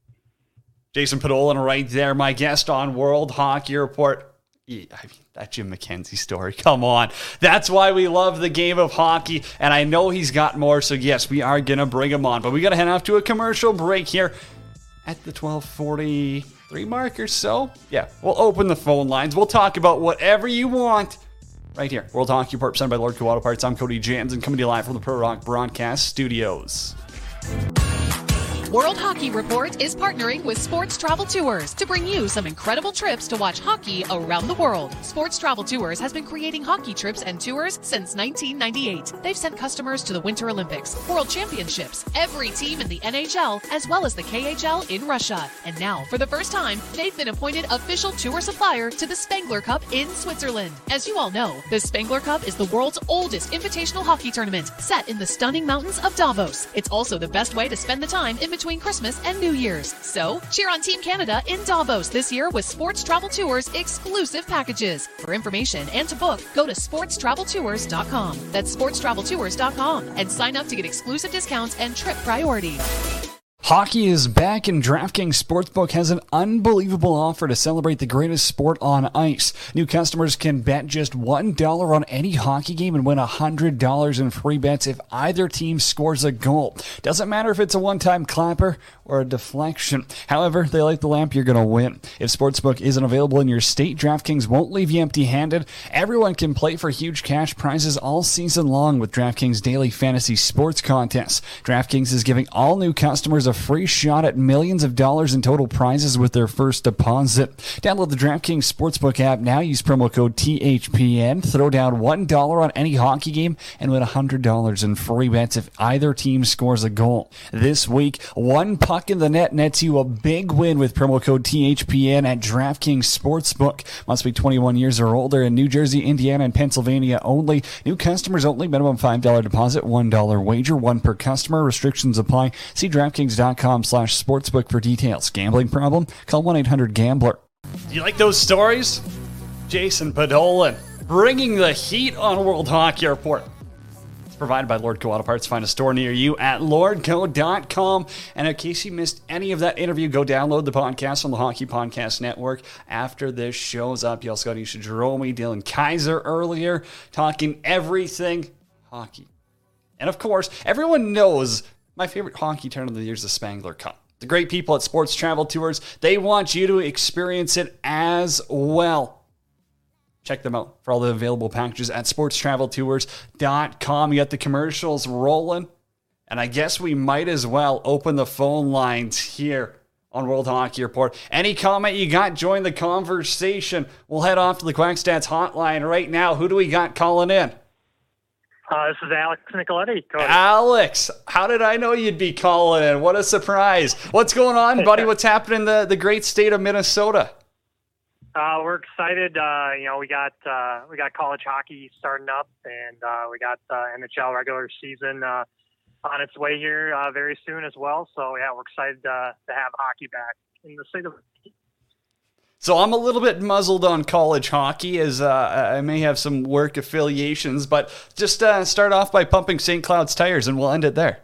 Jason Podollan right there, my guest on World Hockey Report. Yeah, I mean, that Jim McKenzie story, come on. That's why we love the game of hockey, and I know he's got more, so yes, we are going to bring him on. But we got to head off to a commercial break here at the twelve forty-three mark or so. Yeah, we'll open the phone lines. We'll talk about whatever you want right here. World Hockey Report presented by Lordco Auto Parts. I'm Cody Jansen, coming to you live from the Pro Rock Broadcast Studios. World Hockey Report is partnering with Sports Travel Tours to bring you some incredible trips to watch hockey around the world. Sports Travel Tours has been creating hockey trips and tours since nineteen ninety-eight. They've sent customers to the Winter Olympics, World Championships, every team in the N H L, as well as the K H L in Russia. And now, for the first time, they've been appointed official tour supplier to the Spengler Cup in Switzerland. As you all know, the Spengler Cup is the world's oldest invitational hockey tournament, set in the stunning mountains of Davos. It's also the best way to spend the time in between Christmas and New Year's. So, cheer on Team Canada in Davos this year with Sports Travel Tours exclusive packages. For information and to book, go to sports travel tours dot com. That's sports travel tours dot com and sign up to get exclusive discounts and trip priority. Hockey is back, and DraftKings Sportsbook has an unbelievable offer to celebrate the greatest sport on ice. New customers can bet just one dollar on any hockey game and win one hundred dollars in free bets if either team scores a goal. Doesn't matter if it's a one-time clapper or a deflection. However, they light the lamp, you're going to win. If Sportsbook isn't available in your state, DraftKings won't leave you empty-handed. Everyone can play for huge cash prizes all season long with DraftKings Daily Fantasy Sports Contests. DraftKings is giving all new customers a free shot at millions of dollars in total prizes with their first deposit. Download the DraftKings Sportsbook app now. Use promo code T H P N. Throw down one dollar on any hockey game and win one hundred dollars in free bets if either team scores a goal. This week, one puck in the net nets you a big win with promo code T H P N at DraftKings Sportsbook. Must be twenty-one years or older in New Jersey, Indiana, and Pennsylvania only. New customers only. Minimum five dollars deposit, one dollar wager, one per customer. Restrictions apply. See DraftKings.com slash sportsbook for details. Gambling problem? Call one eight hundred gambler. Do you like those stories? Jason Podolin bringing the heat on World Hockey Report. It's provided by Lordco Auto Parts. Find a store near you at lordco dot com. And in case you missed any of that interview, go download the podcast on the Hockey Podcast Network after this show's up. You also got Isha Jerome, Dylan Kaiser earlier, talking everything hockey. And of course, everyone knows my favorite hockey tournament of the year is the Spangler Cup. The great people at Sports Travel Tours, they want you to experience it as well. Check them out for all the available packages at sports travel tours dot com. You got the commercials rolling. And I guess we might as well open the phone lines here on World Hockey Report. Any comment you got, join the conversation. We'll head off to the Quack Stats hotline right now. Who do we got calling in? Uh, this is Alex Nicoletti. Cody. Alex, how did I know you'd be calling in? What a surprise. What's going on, buddy? What's happening in the, the great state of Minnesota? Uh, we're excited. Uh, you know, we got uh, we got college hockey starting up, and uh, we got uh, N H L regular season uh, on its way here uh, very soon as well. So, yeah, we're excited uh, to have hockey back in the state of So I'm a little bit muzzled on college hockey as uh, I may have some work affiliations, but just uh, start off by pumping Saint Cloud's tires and we'll end it there.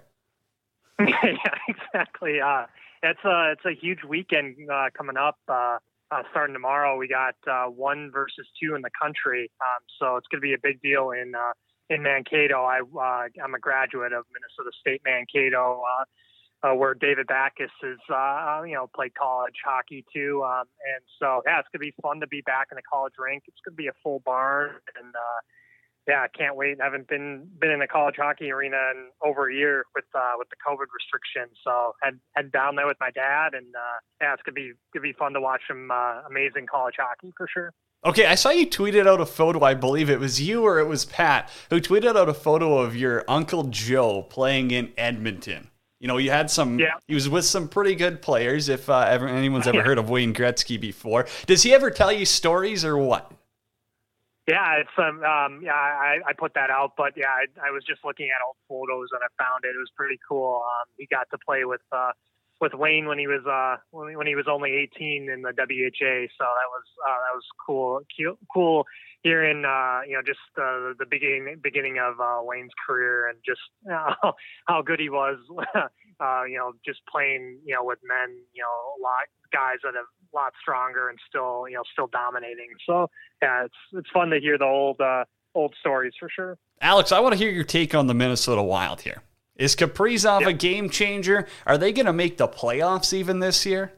Yeah, exactly. Uh, it's a it's a huge weekend uh, coming up. Uh, uh, starting tomorrow, we got uh, one versus two in the country, um, so it's going to be a big deal in uh, in Mankato. I uh, I'm a graduate of Minnesota State Mankato. Uh, Uh, where David Backus is, uh, you know, played college hockey too. Um, and so, yeah, it's going to be fun to be back in a college rink. It's going to be a full barn. And, uh, yeah, I can't wait. I haven't been been in a college hockey arena in over a year with uh, with the COVID restrictions. So head, head down there with my dad. And, uh, yeah, it's going to be gonna be fun to watch some uh, amazing college hockey for sure. Okay, I saw you tweeted out a photo, I believe it was you or it was Pat, who tweeted out a photo of your Uncle Joe playing in Edmonton. You know, you had some, yeah. He was with some pretty good players, if uh, ever, anyone's ever yeah. heard of Wayne Gretzky before. Does he ever tell you stories or what? Yeah, it's um, um yeah, I, I put that out, but yeah, I, I was just looking at old photos and I found it. It was pretty cool. Um, he got to play with uh, with Wayne when he was uh when, when he was only eighteen in the W H A, so that was uh, that was cool. Cool hearing uh, you know just uh, the beginning beginning of uh, Wayne's career and just uh, how good he was. uh, you know, just playing you know with men, you know, a lot guys that are a lot stronger and still you know still dominating. So yeah, it's it's fun to hear the old uh, old stories for sure. Alex, I want to hear your take on the Minnesota Wild here. Is Kaprizov yeah. a game changer? Are they going to make the playoffs even this year?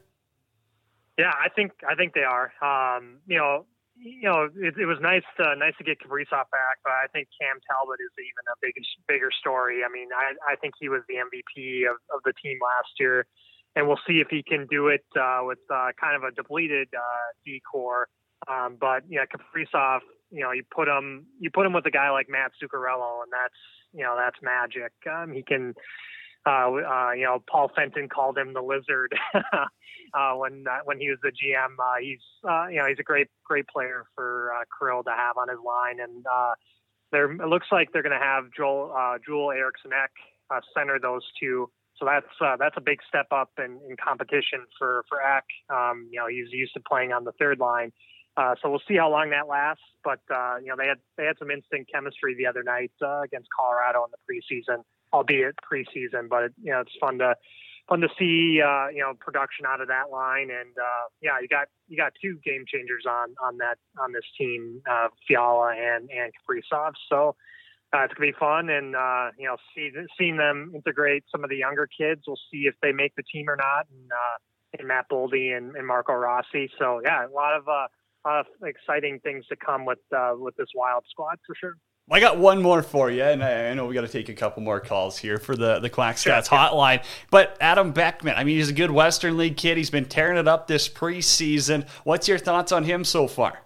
Yeah, I think I think they are. Um, you know, you know, it, it was nice to nice to get Kaprizov back, but I think Cam Talbot is even a big bigger story. I mean, I, I think he was the M V P of, of the team last year, and we'll see if he can do it uh, with uh, kind of a depleted uh, D-core. Um, but yeah, Kaprizov, you know, you put him you put him with a guy like Matt Zuccarello, and that's you know that's magic. Um, he can, uh, uh, you know, Paul Fenton called him the Lizard uh, when uh, when he was the G M. Uh, he's uh, you know he's a great great player for uh, Kirill to have on his line, and uh, there it looks like they're going to have Joel uh, Joel Eriksson Ek uh, center those two. So that's uh, that's a big step up in, in competition for for Ek. Um, you know, he's used to playing on the third line. Uh, so we'll see how long that lasts, but uh, you know they had they had some instant chemistry the other night uh, against Colorado in the preseason, albeit preseason. But it, you know it's fun to fun to see uh, you know production out of that line, and uh, yeah, you got you got two game changers on on that on this team, uh, Fiala and and Kaprizov. So uh, it's gonna be fun, and uh, you know see, seeing them integrate some of the younger kids. We'll see if they make the team or not, and, uh, and Matt Boldy and, and Marco Rossi. So yeah, a lot of uh, Uh, exciting things to come with uh, with this Wild squad for sure. I got one more for you, and I, I know we got to take a couple more calls here for the, the Quack Stats sure, hotline. Yeah. But Adam Beckman, I mean, he's a good Western League kid. He's been tearing it up this preseason. What's your thoughts on him so far?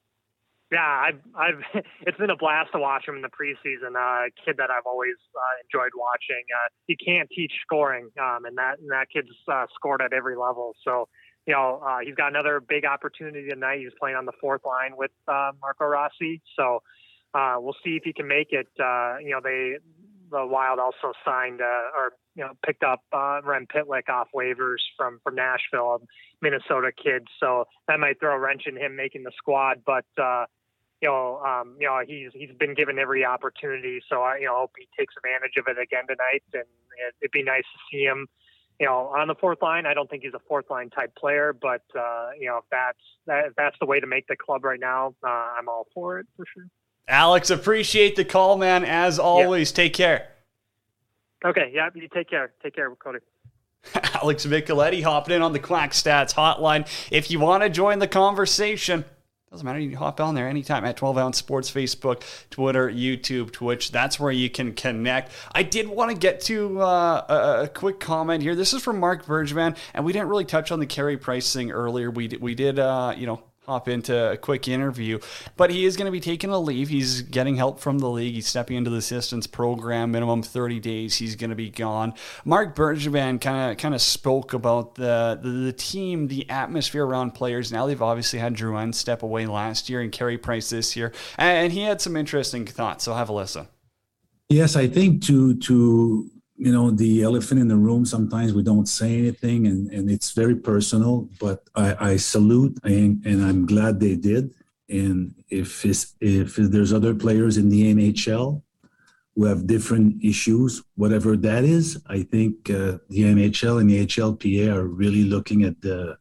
Yeah, I've, I've it's been a blast to watch him in the preseason. Uh, a kid that I've always uh, enjoyed watching. Uh, you can't teach scoring, um, and that and that kid's uh, scored at every level. So, you know, uh, he's got another big opportunity tonight. He's playing on the fourth line with uh, Marco Rossi. So. Uh, we'll see if he can make it. Uh, you know, they the Wild also signed uh, or you know picked up uh, Rem Pitlick off waivers from from Nashville, a Minnesota kid. So that might throw a wrench in him making the squad. But uh, you know, um, you know, he's he's been given every opportunity. So I you know hope he takes advantage of it again tonight. And it, it'd be nice to see him. You know, on the fourth line. I don't think he's a fourth line type player, but uh, you know, if that's that, if that's the way to make the club right now, uh, I'm all for it for sure. Alex, appreciate the call, man. As always, yeah. Take care. Okay, yeah, you take care. Take care, Cody. Alex Micheletti hopping in on the Quack Stats hotline. If you want to join the conversation, doesn't matter, you can hop on there anytime at twelve ounce Sports, Facebook, Twitter, YouTube, Twitch. That's where you can connect. I did want to get to uh, a, a quick comment here. This is from Mark Bergevin, and we didn't really touch on the Carey Price thing earlier. We did, we did uh, you know, hop into a quick interview, but he is going to be taking a leave. He's getting help from the league. He's stepping into the assistance program, minimum thirty days. He's going to be gone. Mark Bergevin kind of kind of spoke about the, the the team, the atmosphere around players. Now they've obviously had Drouin step away last year and Carey Price this year, and he had some interesting thoughts. So have a listen. Yes, I think to to you know, the elephant in the room, sometimes we don't say anything, and, and it's very personal, but I, I salute and, and I'm glad they did. And if it's, if there's other players in the N H L who have different issues, whatever that is, I think uh, the N H L and the H L P A are really looking at the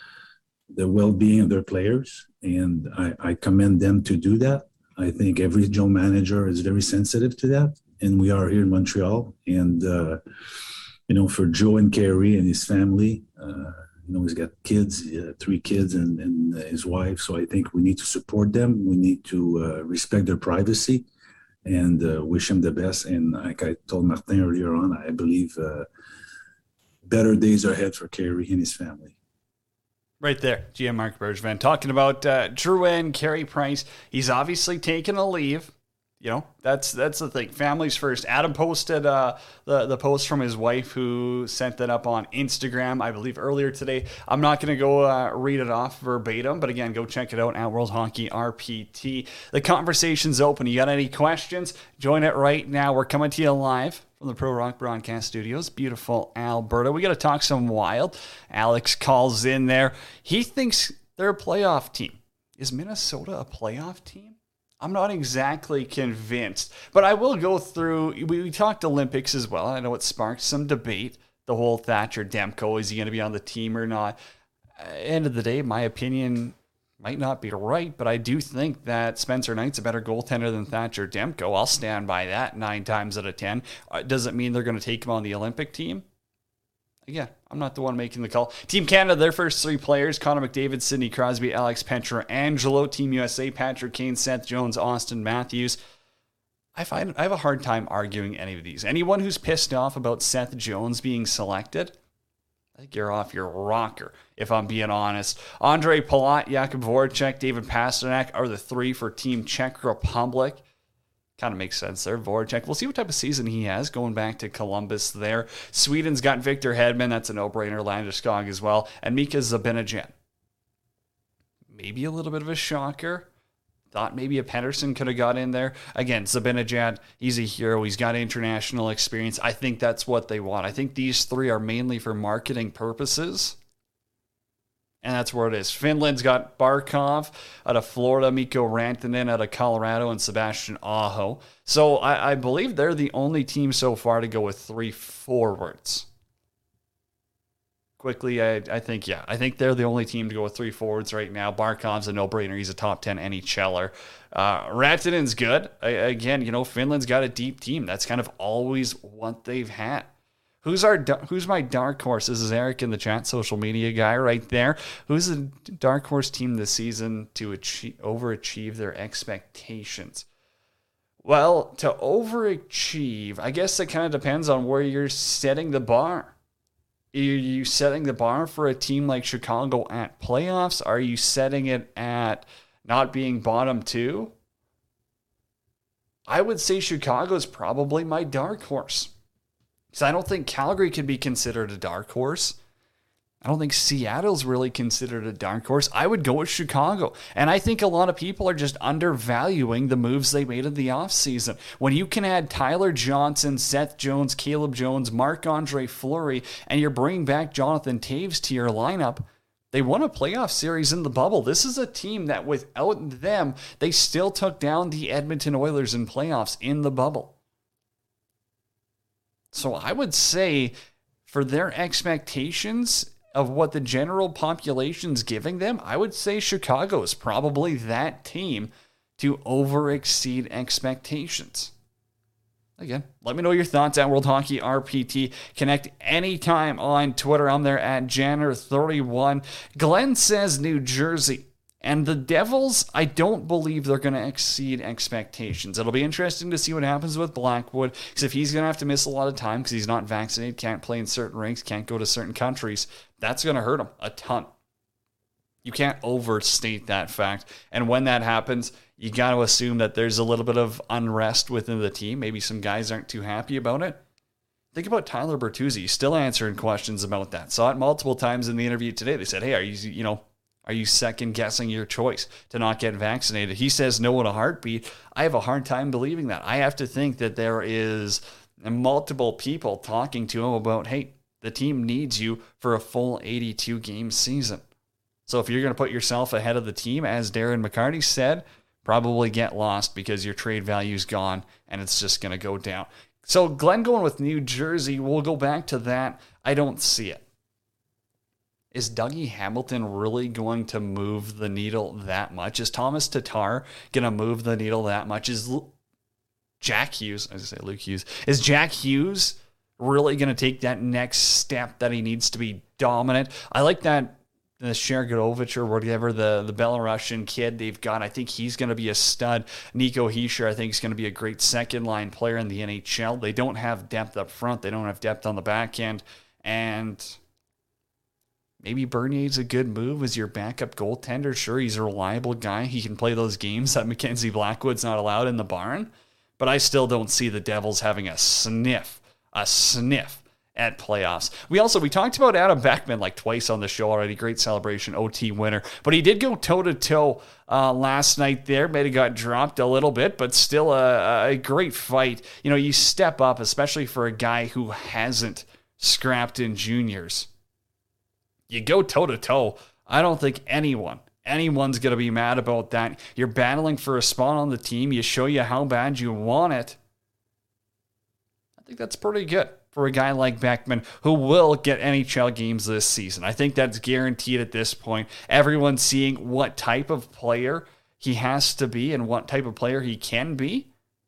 the well-being of their players, and I, I commend them to do that. I think every Joe manager is very sensitive to that. And we are here in Montreal, and uh, you know, for Joe and Carey and his family, uh, you know, he's got kids, uh, three kids, and, and his wife. So I think we need to support them. We need to uh, respect their privacy, and uh, wish him the best. And like I told Martin earlier on, I believe uh, better days are ahead for Carey and his family. Right there, G M Mark Bergevin talking about uh, Drouin, Carey Price. He's obviously taken a leave. You know, that's that's the thing. Families first. Adam posted uh, the, the post from his wife, who sent that up on Instagram, I believe, earlier today. I'm not going to go uh, read it off verbatim, but again, go check it out at World Hockey R P T. The conversation's open. You got any questions? Join it right now. We're coming to you live from the Pro Rock Broadcast Studios, beautiful Alberta. We got to talk some Wild. Alex calls in there. He thinks they're a playoff team. Is Minnesota a playoff team? I'm not exactly convinced, but I will go through. We, we talked Olympics as well. I know it sparked some debate. The whole Thatcher Demko, is he going to be on the team or not? Uh, end of the day, my opinion might not be right, but I do think that Spencer Knight's a better goaltender than Thatcher Demko. I'll stand by that nine times out of ten. Uh, does it mean they're going to take him on the Olympic team? Again, I'm not the one making the call. Team Canada, their first three players, Connor McDavid, Sidney Crosby, Alex Pietrangelo. Team U S A, Patrick Kane, Seth Jones, Austin Matthews. I find I have a hard time arguing any of these. Anyone who's pissed off about Seth Jones being selected, I think you're off your rocker, if I'm being honest. Andre Palat, Jakub Voracek, David Pastrnak are the three for Team Czech Republic. Kind of makes sense there. Voracek. We'll see what type of season he has going back to Columbus there. Sweden's got Victor Hedman. That's a no-brainer. Landeskog as well. And Mika Zibanejad. Maybe a little bit of a shocker. Thought maybe a Pedersen could have got in there. Again, Zibanejad, he's a hero. He's got international experience. I think that's what they want. I think these three are mainly for marketing purposes. And that's where it is. Finland's got Barkov out of Florida, Mikko Rantanen out of Colorado, and Sebastian Aho. So I, I believe they're the only team so far to go with three forwards. Quickly, I, I think, yeah, I think they're the only team to go with three forwards right now. Barkov's a no-brainer. He's a top ten NHLer. Uh, Rantanen's good. I, again, you know, Finland's got a deep team. That's kind of always what they've had. Who's our who's my dark horse? This is Eric in the chat, social media guy right there. Who's the dark horse team this season to achieve overachieve their expectations? Well, to overachieve, I guess it kind of depends on where you're setting the bar. Are you setting the bar for a team like Chicago at playoffs? Are you setting it at not being bottom two? I would say Chicago's probably my dark horse. Because I don't think Calgary can be considered a dark horse. I don't think Seattle's really considered a dark horse. I would go with Chicago. And I think a lot of people are just undervaluing the moves they made in the offseason. When you can add Tyler Johnson, Seth Jones, Caleb Jones, Marc-Andre Fleury, and you're bringing back Jonathan Toews to your lineup, they won a playoff series in the bubble. This is a team that without them, they still took down the Edmonton Oilers in playoffs in the bubble. So I would say for their expectations of what the general population's giving them, I would say Chicago is probably that team to over-exceed expectations. Again, let me know your thoughts at World Hockey R P T. Connect anytime on Twitter. I'm there at Janner thirty-one. Glenn says New Jersey. And the Devils, I don't believe they're going to exceed expectations. It'll be interesting to see what happens with Blackwood, because if he's going to have to miss a lot of time because he's not vaccinated, can't play in certain rinks, can't go to certain countries, that's going to hurt him a ton. You can't overstate that fact. And when that happens, you got to assume that there's a little bit of unrest within the team. Maybe some guys aren't too happy about it. Think about Tyler Bertuzzi, still answering questions about that. Saw it multiple times in the interview today. They said, hey, are you, you know, Are you second-guessing your choice to not get vaccinated? He says no in a heartbeat. I have a hard time believing that. I have to think that there is multiple people talking to him about, hey, the team needs you for a full eighty-two game season. So if you're going to put yourself ahead of the team, as Darren McCarty said, probably get lost because your trade value's gone and it's just going to go down. So Glenn going with New Jersey, we'll go back to that. I don't see it. Is Dougie Hamilton really going to move the needle that much? Is Thomas Tatar going to move the needle that much? Is L- Jack Hughes, I was going to say Luke Hughes, is Jack Hughes really going to take that next step that he needs to be dominant? I like that the Shergodovich or whatever, the, the Belarusian kid they've got. I think he's going to be a stud. Nico Hischier, I think, is going to be a great second-line player in the N H L. They don't have depth up front. They don't have depth on the back end. And maybe Bernier's a good move as your backup goaltender. Sure, he's a reliable guy. He can play those games that Mackenzie Blackwood's not allowed in the barn. But I still don't see the Devils having a sniff, a sniff at playoffs. We also, we talked about Adam Beckman like twice on the show already. Great celebration, O T winner. But he did go toe-to-toe uh, last night there. Maybe got dropped a little bit, but still a, a great fight. You know, you step up, especially for a guy who hasn't scrapped in juniors. You go toe-to-toe. I don't think anyone, anyone's going to be mad about that. You're battling for a spot on the team. You show you how bad you want it. I think that's pretty good for a guy like Beckman, who will get N H L games this season. I think that's guaranteed at this point. Everyone's seeing what type of player he has to be and what type of player he can be.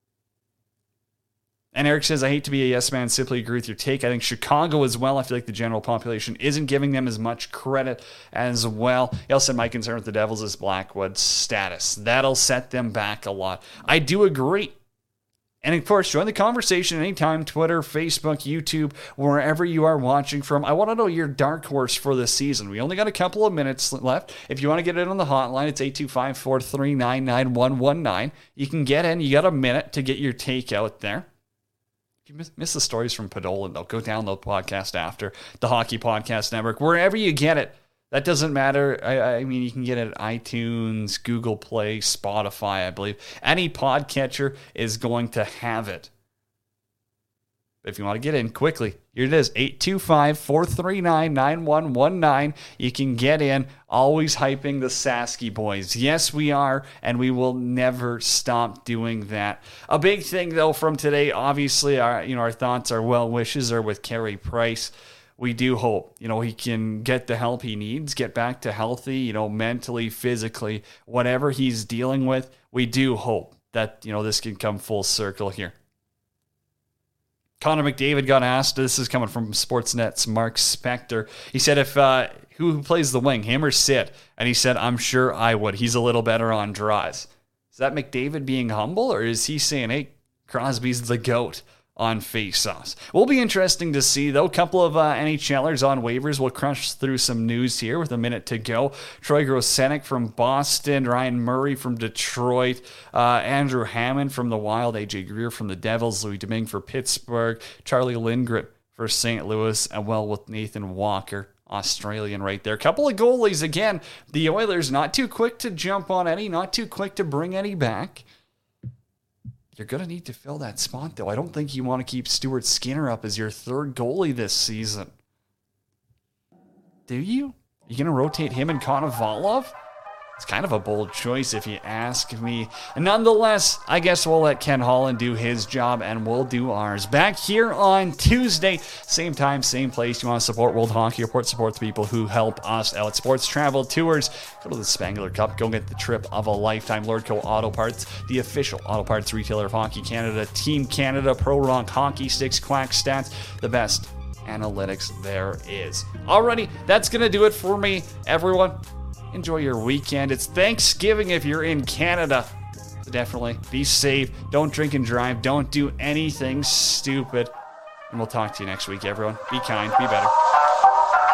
And Eric says, I hate to be a yes man, simply agree with your take. I think Chicago as well. I feel like the general population isn't giving them as much credit as well. He also said, my concern with the Devils is Blackwood's status. That'll set them back a lot. I do agree. And of course, join the conversation anytime, Twitter, Facebook, YouTube, wherever you are watching from. I want to know your dark horse for this season. We only got a couple of minutes left. If you want to get in on the hotline, it's eight two five, four three nine, nine one one nine. You can get in. You got a minute to get your take out there. If you miss, miss the stories from Podolin, though, go download the podcast after the Hockey Podcast Network, wherever you get it. That doesn't matter. I, I mean, you can get it at iTunes, Google Play, Spotify, I believe. Any podcatcher is going to have it. If you want to get in quickly, here it is, eight two five, four three nine, nine one one nine. You can get in, always hyping the Sasky boys. Yes, we are, and we will never stop doing that. A big thing, though, from today, obviously, our, you know, our thoughts, our well wishes are with Carey Price. We do hope, you know, he can get the help he needs, get back to healthy, you know, mentally, physically, whatever he's dealing with. We do hope that, you know, this can come full circle here. Connor McDavid got asked, this is coming from Sportsnet's Mark Spector. He said, if uh, who plays the wing, him or Sid? And he said, I'm sure I would. He's a little better on draws. Is that McDavid being humble, or is he saying, hey, Crosby's the GOAT on faceoffs? Will be interesting to see, though. A couple of uh, NHLers on waivers. We'll crush through some news here with a minute to go. Troy Grosenick from Boston, Ryan Murray from Detroit, uh, Andrew Hammond from the Wild, A J Greer from the Devils, Louis Domingue for Pittsburgh, Charlie Lindgren for Saint Louis, and well with Nathan Walker, Australian right there. Couple of goalies again. The Oilers not too quick to jump on any, not too quick to bring any back. You're going to need to fill that spot, though. I don't think you want to keep Stuart Skinner up as your third goalie this season. Do you? Are you going to rotate him and Konovalov? It's kind of a bold choice if you ask me. And nonetheless, I guess we'll let Ken Holland do his job and we'll do ours. Back here on Tuesday, same time, same place. You want to support World Hockey Report, support the people who help us out. Sports Travel Tours. Go to the Spangler Cup. Go get the trip of a lifetime. Lordco Auto Parts, the official auto parts retailer of Hockey Canada. Team Canada, Pro Ronk Hockey Sticks, Quack Stats, the best analytics there is. Alrighty, that's going to do it for me, everyone. Enjoy your weekend. It's Thanksgiving if you're in Canada. So definitely be safe. Don't drink and drive. Don't do anything stupid. And we'll talk to you next week, everyone. Be kind. Be better.